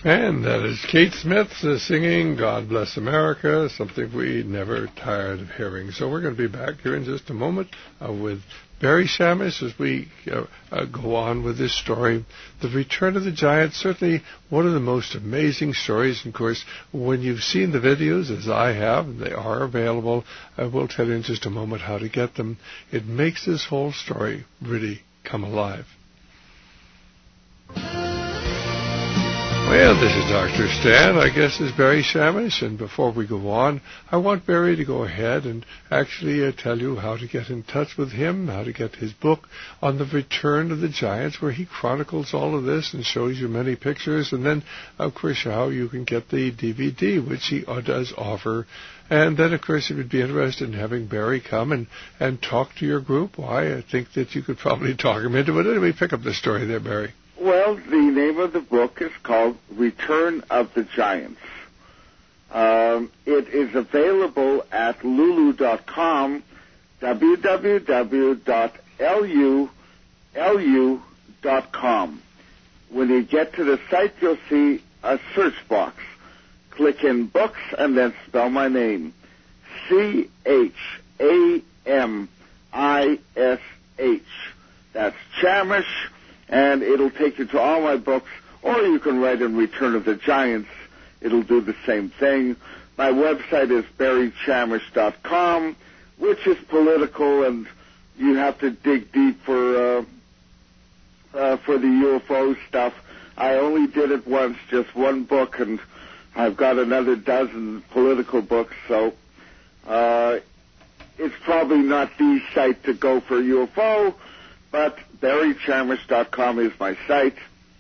And that is Kate Smith uh, singing God Bless America, something we never tired of hearing. So we're going to be back here in just a moment uh, with Barry Shamish as we uh, uh, go on with this story. The Return of the Giants, certainly one of the most amazing stories. And of course, when you've seen the videos, as I have, and they are available, I will tell you in just a moment how to get them. It makes this whole story really come alive. Well, this is Doctor Stan. I guess this is Barry Shamish. And before we go on, I want Barry to go ahead and actually uh, tell you how to get in touch with him, how to get his book on the Return of the Giants, where he chronicles all of this and shows you many pictures. And then, of course, how you can get the D V D, which he uh, does offer. And then, of course, if you'd be interested in having Barry come and, and talk to your group, why, I think that you could probably talk him into it. Anyway, pick up the story there, Barry. Well, the name of the book is called Return of the Giants. Um, it is available at lulu dot com, w w w dot lulu dot com. When you get to the site, you'll see a search box. Click in Books and then spell my name. C H A M I S H. That's Chamish. And it'll take you to all my books, or you can write in Return of the Giants. It'll do the same thing. My website is barry chamish dot com, which is political, and you have to dig deep for uh, uh, for the U F O stuff. I only did it once, just one book, and I've got another dozen political books, so uh, it's probably not the site to go for U F O, but barry chamish dot com is my site.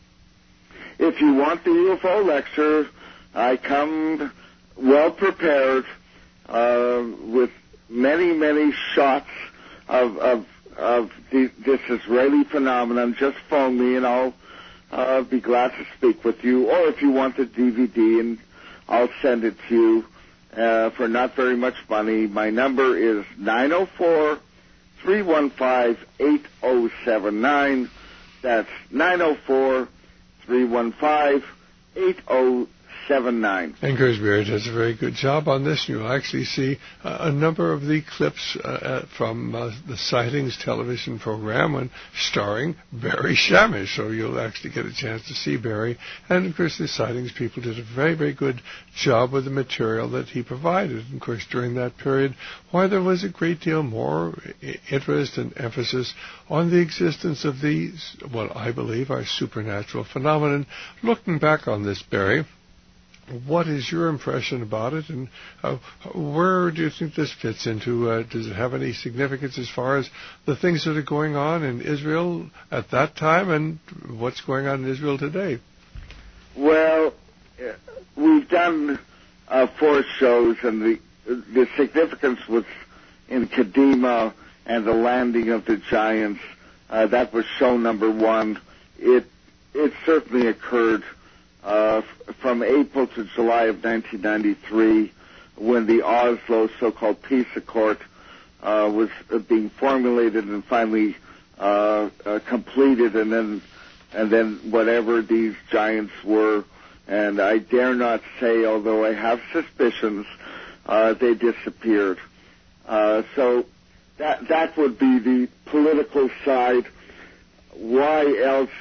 If you want the U F O lecture, I come well prepared uh, with many, many shots of of, of the, this Israeli phenomenon. Just phone me and I'll uh, be glad to speak with you. Or if you want the D V D, and I'll send it to you uh, for not very much money. My number is nine oh four, three one five, eight oh seven nine. That's nine oh four, three one five, eight oh seven nine. And Gersberg does a very good job on this. You'll actually see uh, a number of the clips uh, from uh, the Sightings television program and starring Barry Shamish. So you'll actually get a chance to see Barry. And, of course, the Sightings people did a very, very good job with the material that he provided. And, of course, during that period, why there was a great deal more interest and emphasis on the existence of these, what I believe are supernatural phenomenon. Looking back on this, Barry, what is your impression about it, and uh, where do you think this fits into? Uh, does it have any significance as far as the things that are going on in Israel at that time and what's going on in Israel today? Well, we've done uh, four shows, and the the significance was in Kadima and the landing of the giants. Uh, that was show number one. It it certainly occurred Uh, from April to July of nineteen ninety-three, when the Oslo so-called peace accord uh, was uh, being formulated and finally uh, uh, completed, and then and then whatever these giants were, and I dare not say, although I have suspicions, uh, they disappeared. Uh, so that that would be the political side. Why else?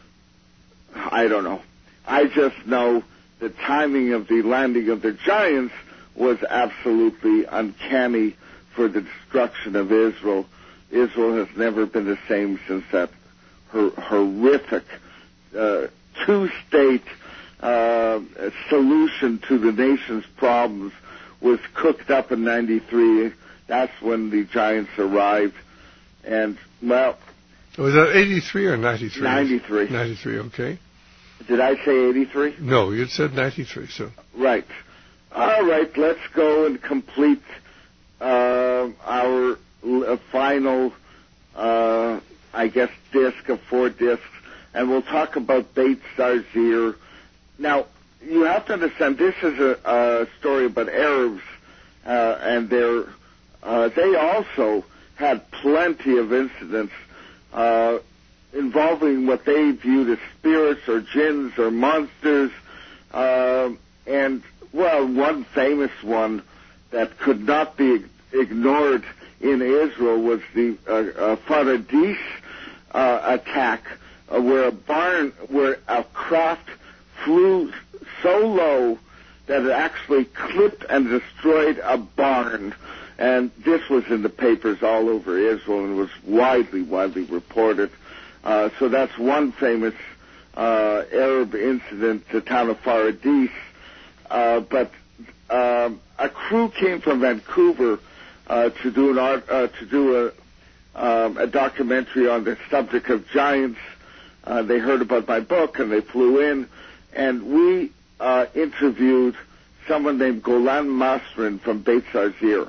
I don't know. I just know the timing of the landing of the giants was absolutely uncanny for the destruction of Israel. Israel has never been the same since that her, horrific uh, two-state uh, solution to the nation's problems was cooked up in ninety-three. That's when the giants arrived. And, well... Was that eighty-three or ninety-three? ninety-three. ninety-three, okay. Did I say eighty-three? No, you said ninety-three, so. Right. All right, let's go and complete uh, our uh, final, uh, I guess, disc of four discs, and we'll talk about Beit Zarzir. Now, you have to understand, this is a, a story about Arabs, uh, and they're, uh, they also had plenty of incidents uh involving what they viewed as spirits or jinns or monsters Um, and, well, one famous one that could not be ignored in Israel was the uh, uh, Faradis uh, attack, uh, where a barn, where a craft flew so low that it actually clipped and destroyed a barn. And this was in the papers all over Israel and was widely, widely reported. Uh, so that's one famous uh, Arab incident, the town of Faradis. Uh, but um, a crew came from Vancouver uh, to do an art, uh, to do a, um, a documentary on the subject of giants. Uh, they heard about my book and they flew in, and we uh, interviewed someone named Golan Masrin from Beit Zarzir.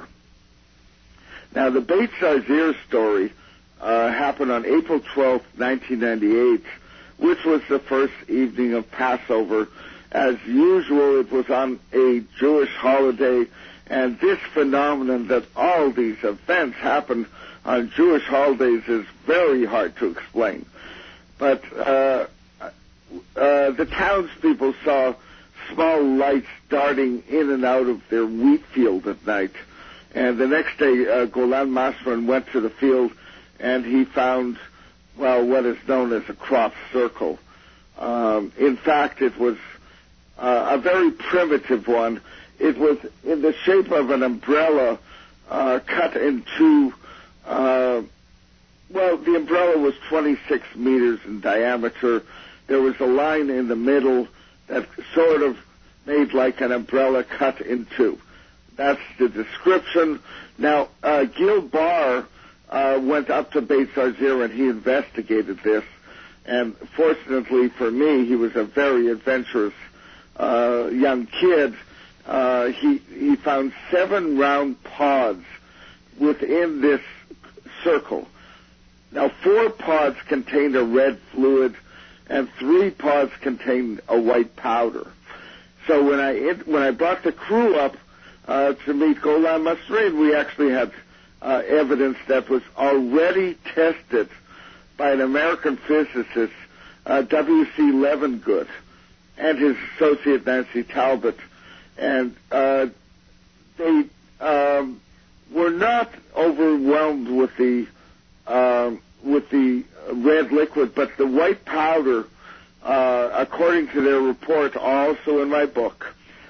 Now, the Beit Zarzir story uh, happened on April twelfth, nineteen ninety-eight, which was the first evening of Passover. As usual, it was on a Jewish holiday, and this phenomenon that all these events happen on Jewish holidays is very hard to explain. But uh, uh, the townspeople saw small lights darting in and out of their wheat field at night. And the next day, uh, Golan Masrin went to the field, and he found, well, what is known as a crop circle. Um, in fact, it was uh, a very primitive one. It was in the shape of an umbrella uh, cut into, uh, well, the umbrella was twenty-six meters in diameter. There was a line in the middle that sort of made like an umbrella cut in two. That's the description. Now, uh, Gil Bar uh, went up to Beit Zarzir and he investigated this. And fortunately for me, he was a very adventurous uh, young kid. Uh, he he found seven round pods within this circle. Now, four pods contained a red fluid, and three pods contained a white powder. So when I when I brought the crew up uh, to meet Golan Masrin, we actually had uh, evidence that was already tested by an American physicist, uh, W C Levengood, and his associate Nancy Talbot, and uh, they um, were not overwhelmed with the um, with the red liquid, but the white powder, uh, according to their report, also in my book,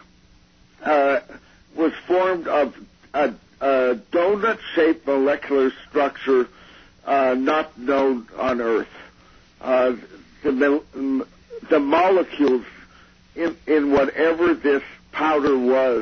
uh, was formed of a, a donut-shaped molecular structure uh, not known on Earth. Uh, the, the molecules in, in whatever this powder was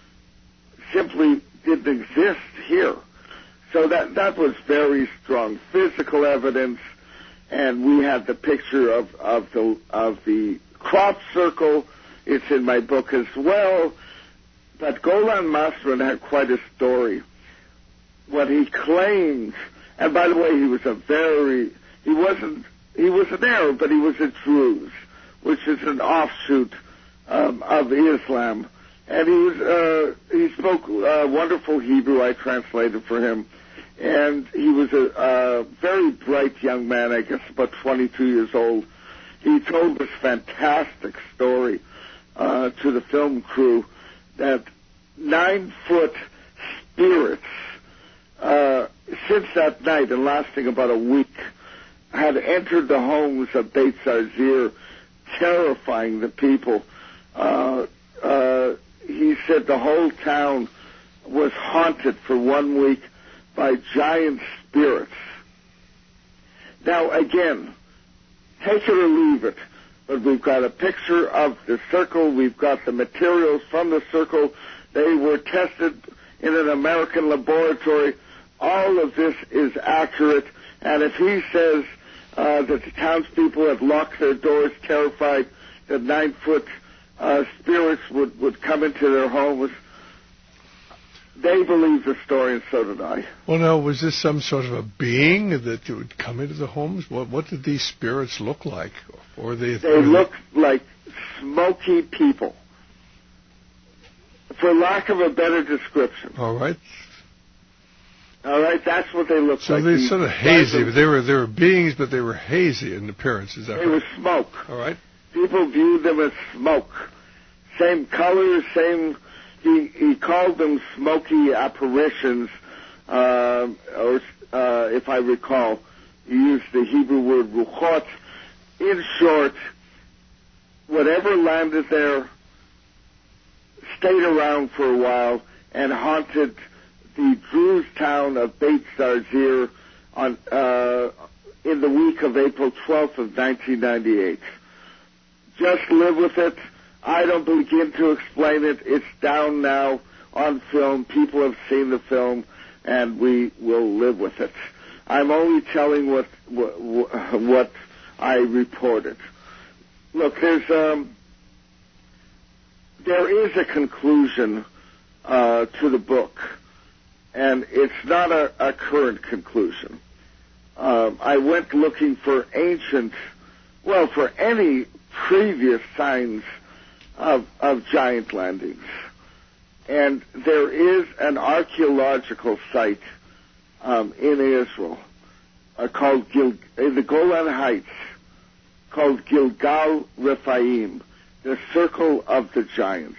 simply didn't exist here. So that that was very strong physical evidence, and we had the picture of, of the of the crop circle. It's in my book as well. But Golan Masrin had quite a story. What he claimed, and by the way, he was a very he wasn't he was an Arab, but he was a Druze, which is an offshoot um, of Islam. And he was uh, he spoke uh, wonderful Hebrew. I translated for him. And he was a, a very bright young man, I guess about twenty-two years old. He told this fantastic story uh, to the film crew that nine-foot spirits, uh, since that night and lasting about a week, had entered the homes of Beit Zarzir, terrifying the people. Uh, uh, he said the whole town was haunted for one week by giant spirits. Now, again, take it or leave it, but we've got a picture of the circle. We've got the materials from the circle. They were tested in an American laboratory. All of this is accurate, and if he says uh, that the townspeople have locked their doors, terrified that nine-foot uh, spirits would, would come into their homes, they believe the story, and so did I. Well, now, was this some sort of a being that would come into the homes? What, what did these spirits look like? Or they they looked like smoky people, for lack of a better description. All right. All right, that's what they looked so like. So they're These sort of hazy, but they were they were beings, but they were hazy in appearance. Is that they right? were smoke. All right. People viewed them as smoke. same colors, same. He he called them smoky apparitions, uh, or uh, if I recall, he used the Hebrew word ruchot. In short, whatever landed there stayed around for a while and haunted the Druze town of Beit Zarzir on uh, in the week of April twelfth of nineteen ninety-eight. Just live with it. I don't begin to explain it. It's down now on film. People have seen the film, and we will live with it. I'm only telling what what, what I reported. Look, there's um, there is a conclusion uh, to the book, and it's not a, a current conclusion. Um, I went looking for ancient, well, for any previous signs of, of giant landings. And there is an archaeological site um, in Israel uh, called Gil, in the Golan Heights, called Gilgal Rephaim, the Circle of the Giants.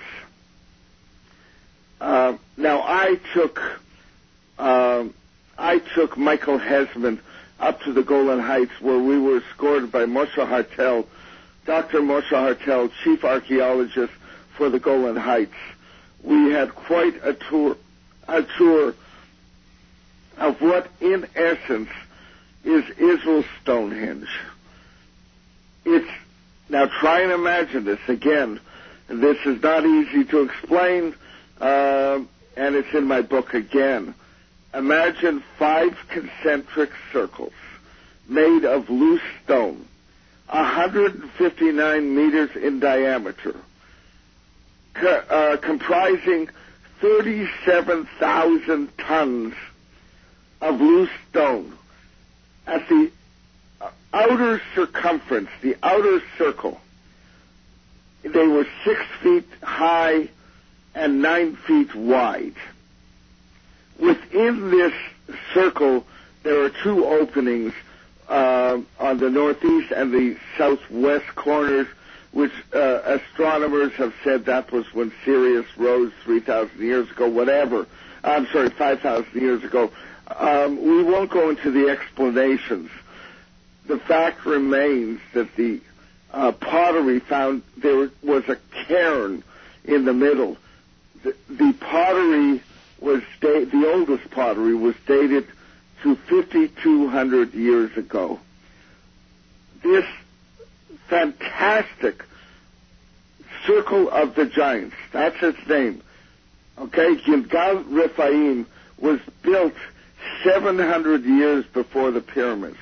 Uh, now, I took uh, I took Michael Hesman up to the Golan Heights, where we were escorted by Moshe Hartel, Doctor Moshe Hartel, chief archaeologist for the Golan Heights. We had quite a tour, a tour of what, in essence, is Israel's Stonehenge. It's now try and imagine this again. This is not easy to explain, uh, and it's in my book again. Imagine five concentric circles made of loose stone, one hundred fifty-nine meters in diameter, co- uh, comprising thirty-seven thousand tons of loose stone. At the outer circumference, the outer circle, they were six feet high and nine feet wide. Within this circle, there are two openings uh, on the northeast and the southwest corners, which uh, astronomers have said that was when Sirius rose three thousand years ago, whatever. I'm sorry, five thousand years ago. Um, we won't go into the explanations. The fact remains that the uh, pottery found, there was a cairn in the middle. The, the pottery was da- the oldest pottery was dated to fifty-two hundred years ago. This fantastic Circle of the Giants, that's its name, okay, Gilgal Rephaim, was built seven hundred years before the pyramids.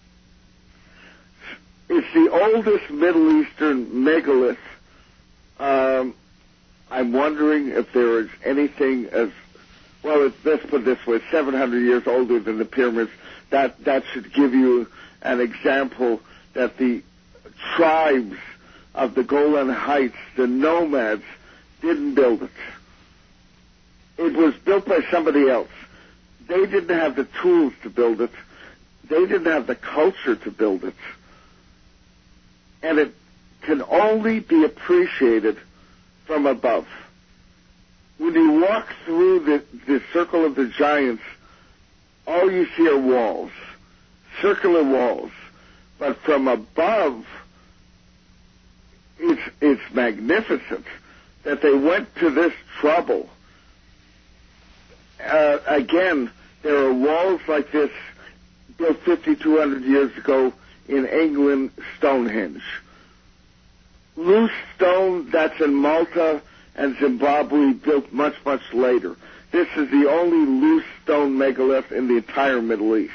It's the oldest Middle Eastern megalith. Um, I'm wondering if there is anything as Well, it's, let's put it this way, seven hundred years older than the pyramids. That that should give you an example that the tribes of the Golan Heights, the nomads, didn't build it. It was built by somebody else. They didn't have the tools to build it. They didn't have the culture to build it. And it can only be appreciated from above. When you walk through the, the Circle of the Giants, all you see are walls, circular walls. But from above, it's, it's magnificent that they went to this trouble. Uh, again, there are walls like this built fifty-two hundred years ago in England, Stonehenge. Loose stone, that's in Malta and Zimbabwe, built much, much later. This is the only loose stone megalith in the entire Middle East.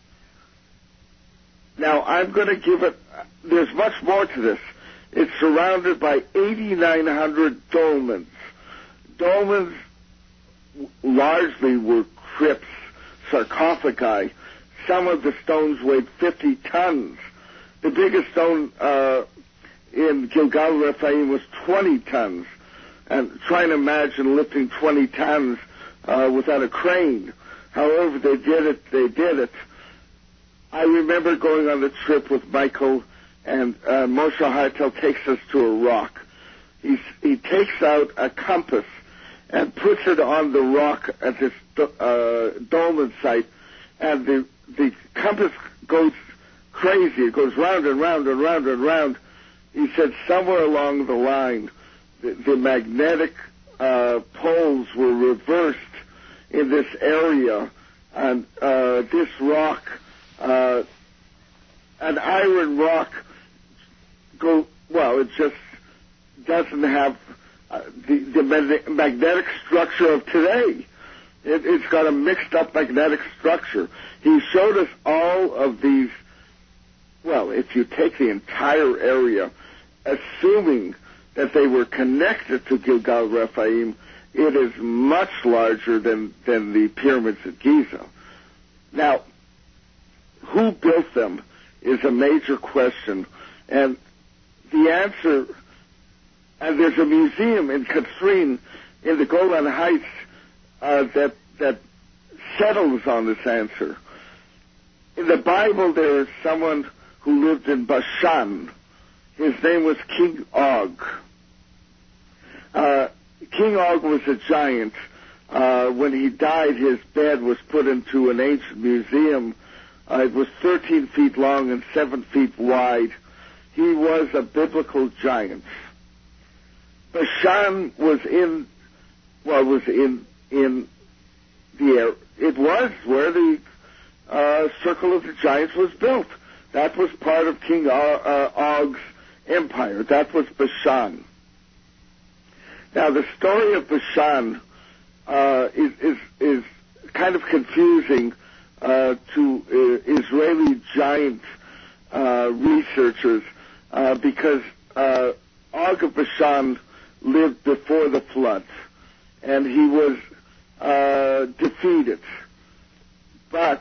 Now, I'm going to give it, there's much more to this. It's surrounded by eighty-nine hundred dolmens. Dolmens largely were crypts, sarcophagi. Some of the stones weighed fifty tons. The biggest stone uh, in Gilgal Rephaim was twenty tons. And try and imagine lifting twenty tons uh, without a crane. However, they did it. They did it. I remember going on the trip with Michael, and uh, Moshe Hartel takes us to a rock. he, he takes out a compass and puts it on the rock at this uh, dolmen site, and the, the compass goes crazy. It goes round and round and round and round. He said somewhere along the line, the, the magnetic uh, poles were reversed in this area, and uh, this rock, uh, an iron rock, go well, it just doesn't have uh, the, the magnetic structure of today. It, it's got a mixed up magnetic structure. He showed us all of these. Well, if you take the entire area, assuming that they were connected to Gilgal Rephaim, it is much larger than, than the pyramids at Giza. Now, who built them is a major question, and the answer, and there's a museum in Katsrin in the Golan Heights uh, that, that settles on this answer. In the Bible, there is someone who lived in Bashan. His name was King Og. Uh, King Og was a giant. Uh, when he died, his bed was put into an ancient museum. Uh, it was thirteen feet long and seven feet wide. He was a biblical giant. Bashan was in, well, was in in the air. It was where the uh, Circle of the Giants was built. That was part of King Og's empire. That was Bashan. Now, the story of Bashan uh, is, is is kind of confusing uh, to uh, Israeli giant uh, researchers uh, because uh, Og of Bashan lived before the flood, and he was uh, defeated. But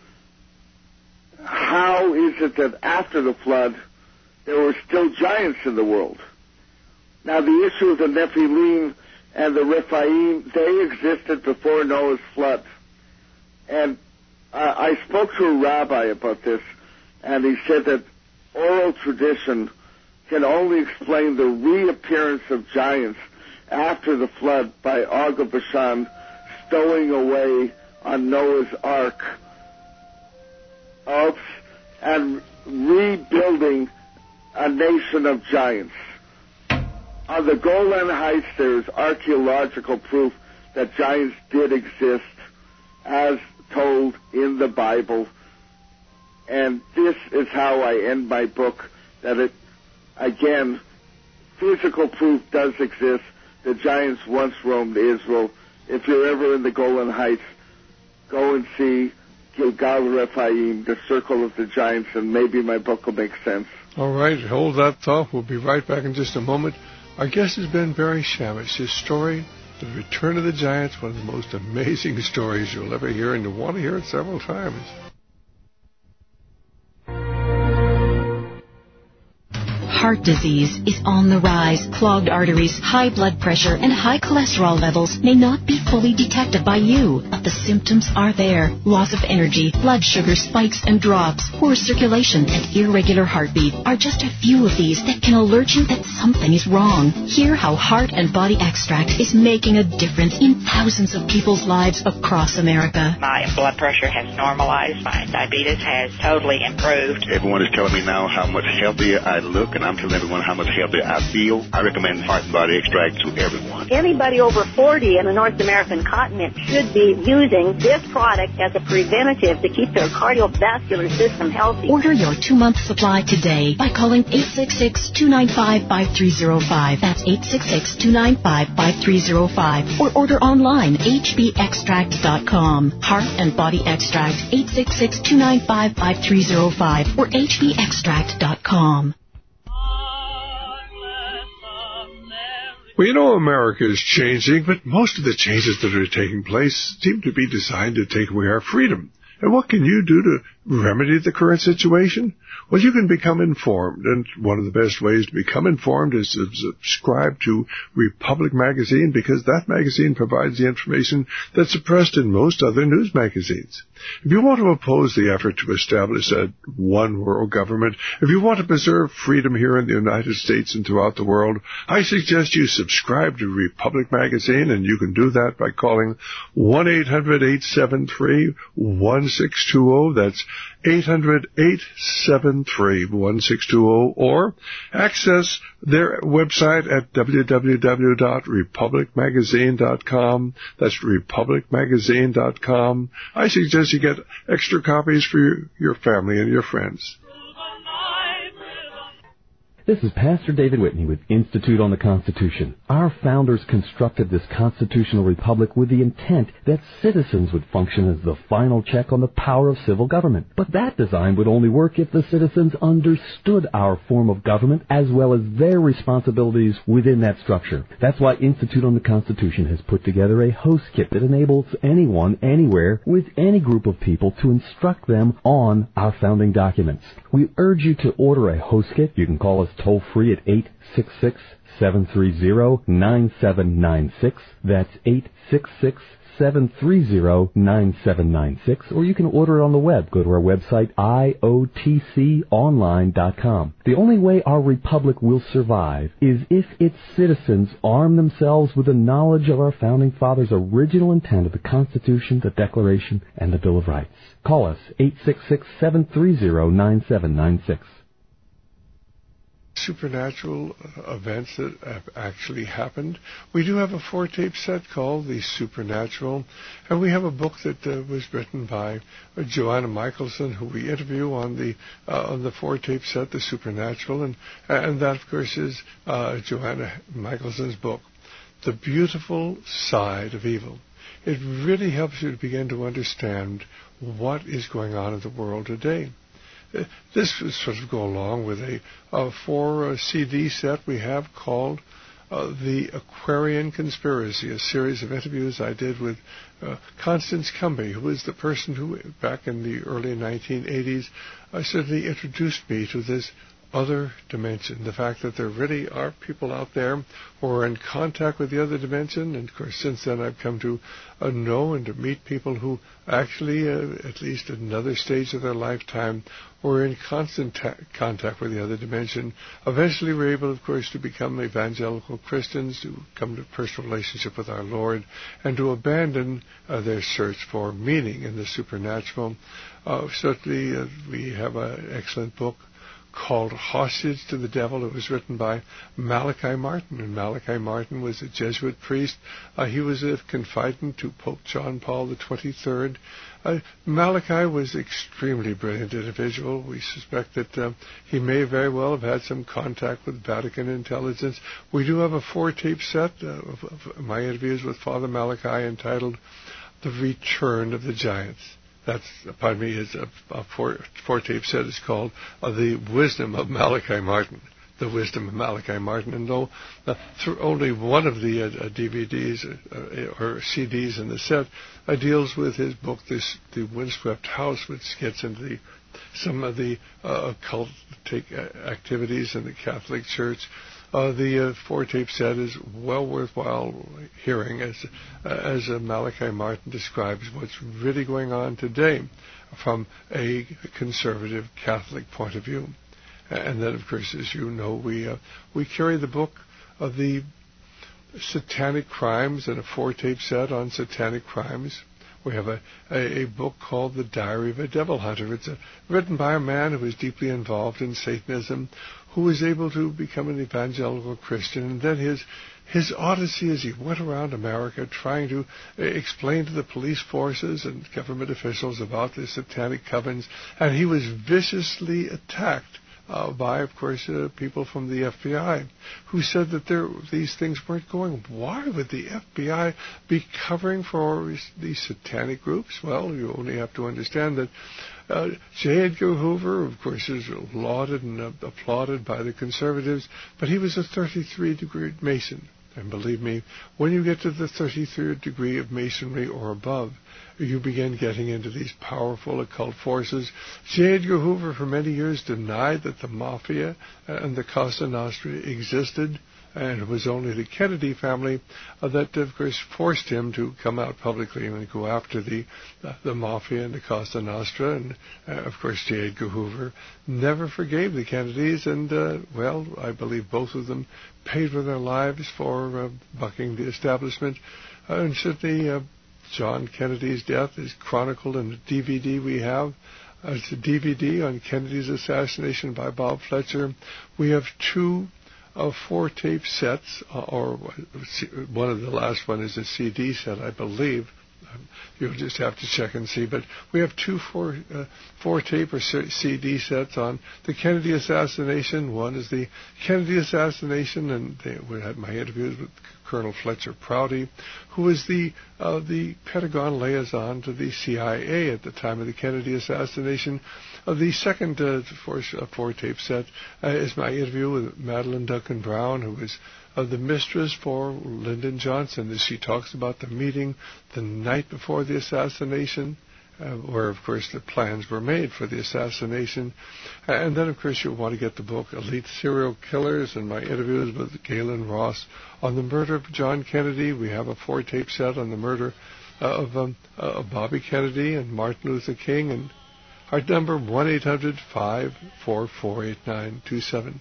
how is it that after the flood there were still giants in the world? Now, the issue of the Nephilim and the Rephaim, they existed before Noah's flood. And uh, I spoke to a rabbi about this, and he said that oral tradition can only explain the reappearance of giants after the flood by Og of Bashan stowing away on Noah's Ark of, and rebuilding a nation of giants. On the Golan Heights, there is archaeological proof that giants did exist, as told in the Bible. And this is how I end my book, that it, again, physical proof does exist. The giants once roamed Israel. If you're ever in the Golan Heights, go and see Gilgal Rephaim, the Circle of the Giants, and maybe my book will make sense. All right, hold that thought. We'll be right back in just a moment. Our guest has been Barry Shamish. His story, The Return of the Giants, one of the most amazing stories you'll ever hear, and you'll want to hear it several times. Heart disease is on the rise. Clogged arteries, high blood pressure, and high cholesterol levels may not be fully detected by you, but the symptoms are there. Loss of energy, blood sugar spikes and drops, poor circulation, and irregular heartbeat are just a few of these that can alert you that something is wrong. Hear how Heart and Body Extract is making a difference in thousands of people's lives across America. My blood pressure has normalized. My diabetes has totally improved. Everyone is telling me now how much healthier I look, and I'm telling everyone how much healthier I feel. I recommend Heart and Body Extract to everyone. Anybody over forty in the North American continent should be using this product as a preventative to keep their cardiovascular system healthy. Order your two-month supply today by calling eight six six, two nine five, five three zero five. That's eight six six, two nine five, five three zero five. Or order online, h b extract dot com. Heart and Body Extract, eight six six, two nine five, five three zero five or h b extract dot com. Well, you know, America is changing, but most of the changes that are taking place seem to be designed to take away our freedom. And what can you do to remedy the current situation? Well, you can become informed, and one of the best ways to become informed is to subscribe to Republic Magazine, because that magazine provides the information that's suppressed in most other news magazines. If you want to oppose the effort to establish a one world government, if you want to preserve freedom here in the United States and throughout the world, I suggest you subscribe to Republic Magazine, and you can do that by calling one eight hundred eight seven three one six two zero. That's eight hundred eight seven three one six two zero, or access their website at w w w dot republic magazine dot com. That's republic magazine dot com. I suggest you get extra copies for your, your family and your friends. This is Pastor David Whitney with Institute on the Constitution. Our founders constructed this constitutional republic with the intent that citizens would function as the final check on the power of civil government. But that design would only work if the citizens understood our form of government as well as their responsibilities within that structure. That's why Institute on the Constitution has put together a host kit that enables anyone, anywhere, with any group of people to instruct them on our founding documents. We urge you to order a host kit. You can call us toll-free at eight six six, seven three zero, nine seven nine six. That's eight six six, seven three zero, nine seven nine six. Or you can order it on the web. Go to our website, I O T C online dot com. The only way our republic will survive is if its citizens arm themselves with the knowledge of our founding fathers' original intent of the Constitution, the Declaration, and the Bill of Rights. Call us, eight six six, seven three zero, nine seven nine six. Supernatural events that have actually happened. We do have a four-tape set called The Supernatural, and we have a book that uh, was written by uh, Joanna Michelson, who we interview on the uh, on the four-tape set, The Supernatural, and and that, of course, is uh, Joanna Michelson's book, The Beautiful Side of Evil. It really helps you to begin to understand what is going on in the world today. This would sort of go along with a, a four uh, C D set we have called uh, The Aquarian Conspiracy, a series of interviews I did with uh, Constance Cumby, who was the person who, back in the early nineteen eighties, uh, certainly introduced me to this other dimension, the fact that there really are people out there who are in contact with the other dimension. And of course, since then I've come to uh, know and to meet people who actually, uh, at least at another stage of their lifetime, were in constant ta- contact with the other dimension. Eventually were able, of course, to become evangelical Christians, to come to a personal relationship with our Lord, and to abandon uh, their search for meaning in the supernatural. Uh, certainly, uh, we have an excellent book called Hostage to the Devil. It was written by Malachi Martin, and Malachi Martin was a Jesuit priest. Uh, he was a confidant to Pope John Paul the twenty-third. Uh, Malachi was an extremely brilliant individual. We suspect that uh, he may very well have had some contact with Vatican intelligence. We do have a four-tape set uh, of, of my interviews with Father Malachi entitled The Return of the Giants. That's, pardon me, is a, a four, four-tape set is called uh, The Wisdom of Malachi Martin. The Wisdom of Malachi Martin. And though uh, through only one of the uh, D V Ds uh, or C Ds in the set uh, deals with his book, this, The Windswept House, which gets into the, some of the uh, occult take, uh, activities in the Catholic Church. Uh, the uh, four-tape set is well worthwhile hearing as uh, as uh, Malachi Martin describes what's really going on today from a conservative Catholic point of view. And then, of course, as you know, we uh, we carry the book of the Satanic Crimes in a four-tape set on satanic crimes. We have a, a, a book called The Diary of a Devil Hunter. It's a, written by a man who was deeply involved in Satanism, who was able to become an evangelical Christian. And then his his odyssey as he went around America trying to explain to the police forces and government officials about the satanic covens. And he was viciously attacked Uh, by, of course, uh, people from the F B I who said that there, these things weren't going. Why would the F B I be covering for these satanic groups? Well, you only have to understand that uh, J. Edgar Hoover, of course, is lauded and uh, applauded by the conservatives, but he was a thirty-three degree Mason. And believe me, when you get to the thirty-third degree of Masonry or above, you begin getting into these powerful occult forces. J. Edgar Hoover for many years denied that the Mafia and the Cosa Nostra existed, and it was only the Kennedy family uh, that, of course, forced him to come out publicly and go after the uh, the Mafia and the Cosa Nostra. And, uh, of course, J. Edgar Hoover never forgave the Kennedys, and, uh, well, I believe both of them paid with their lives for uh, bucking the establishment. Uh, and certainly uh, John Kennedy's death is chronicled in the D V D we have. Uh, it's a D V D on Kennedy's assassination by Bob Fletcher. We have two of four tape sets, uh, or one of the last one is a C D set, I believe. Um, you'll just have to check and see. But we have two four, uh, four tape or C D sets on the Kennedy assassination. One is the Kennedy assassination, and they, we had my interviews with Colonel Fletcher Prouty, who was the uh, the Pentagon liaison to the C I A at the time of the Kennedy assassination. Uh, the second uh, four, uh, four tape set uh, is my interview with Madeline Duncan Brown, who was uh, the mistress for Lyndon Johnson, as she talks about the meeting the night before the assassination, uh, where, of course, the plans were made for the assassination. Uh, and then, of course, you'll want to get the book Elite Serial Killers and my interviews with Galen Ross on the murder of John Kennedy. We have a four tape set on the murder uh, of, um, uh, of Bobby Kennedy and Martin Luther King. And our number, one eight hundred five four four eight nine two seven.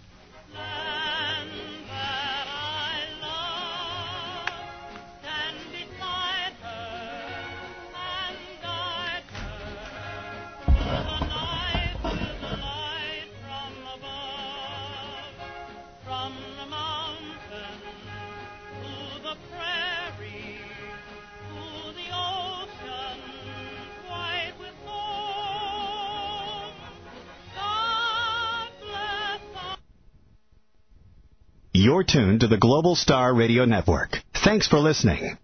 You're tuned to the Global Star Radio Network. Thanks for listening.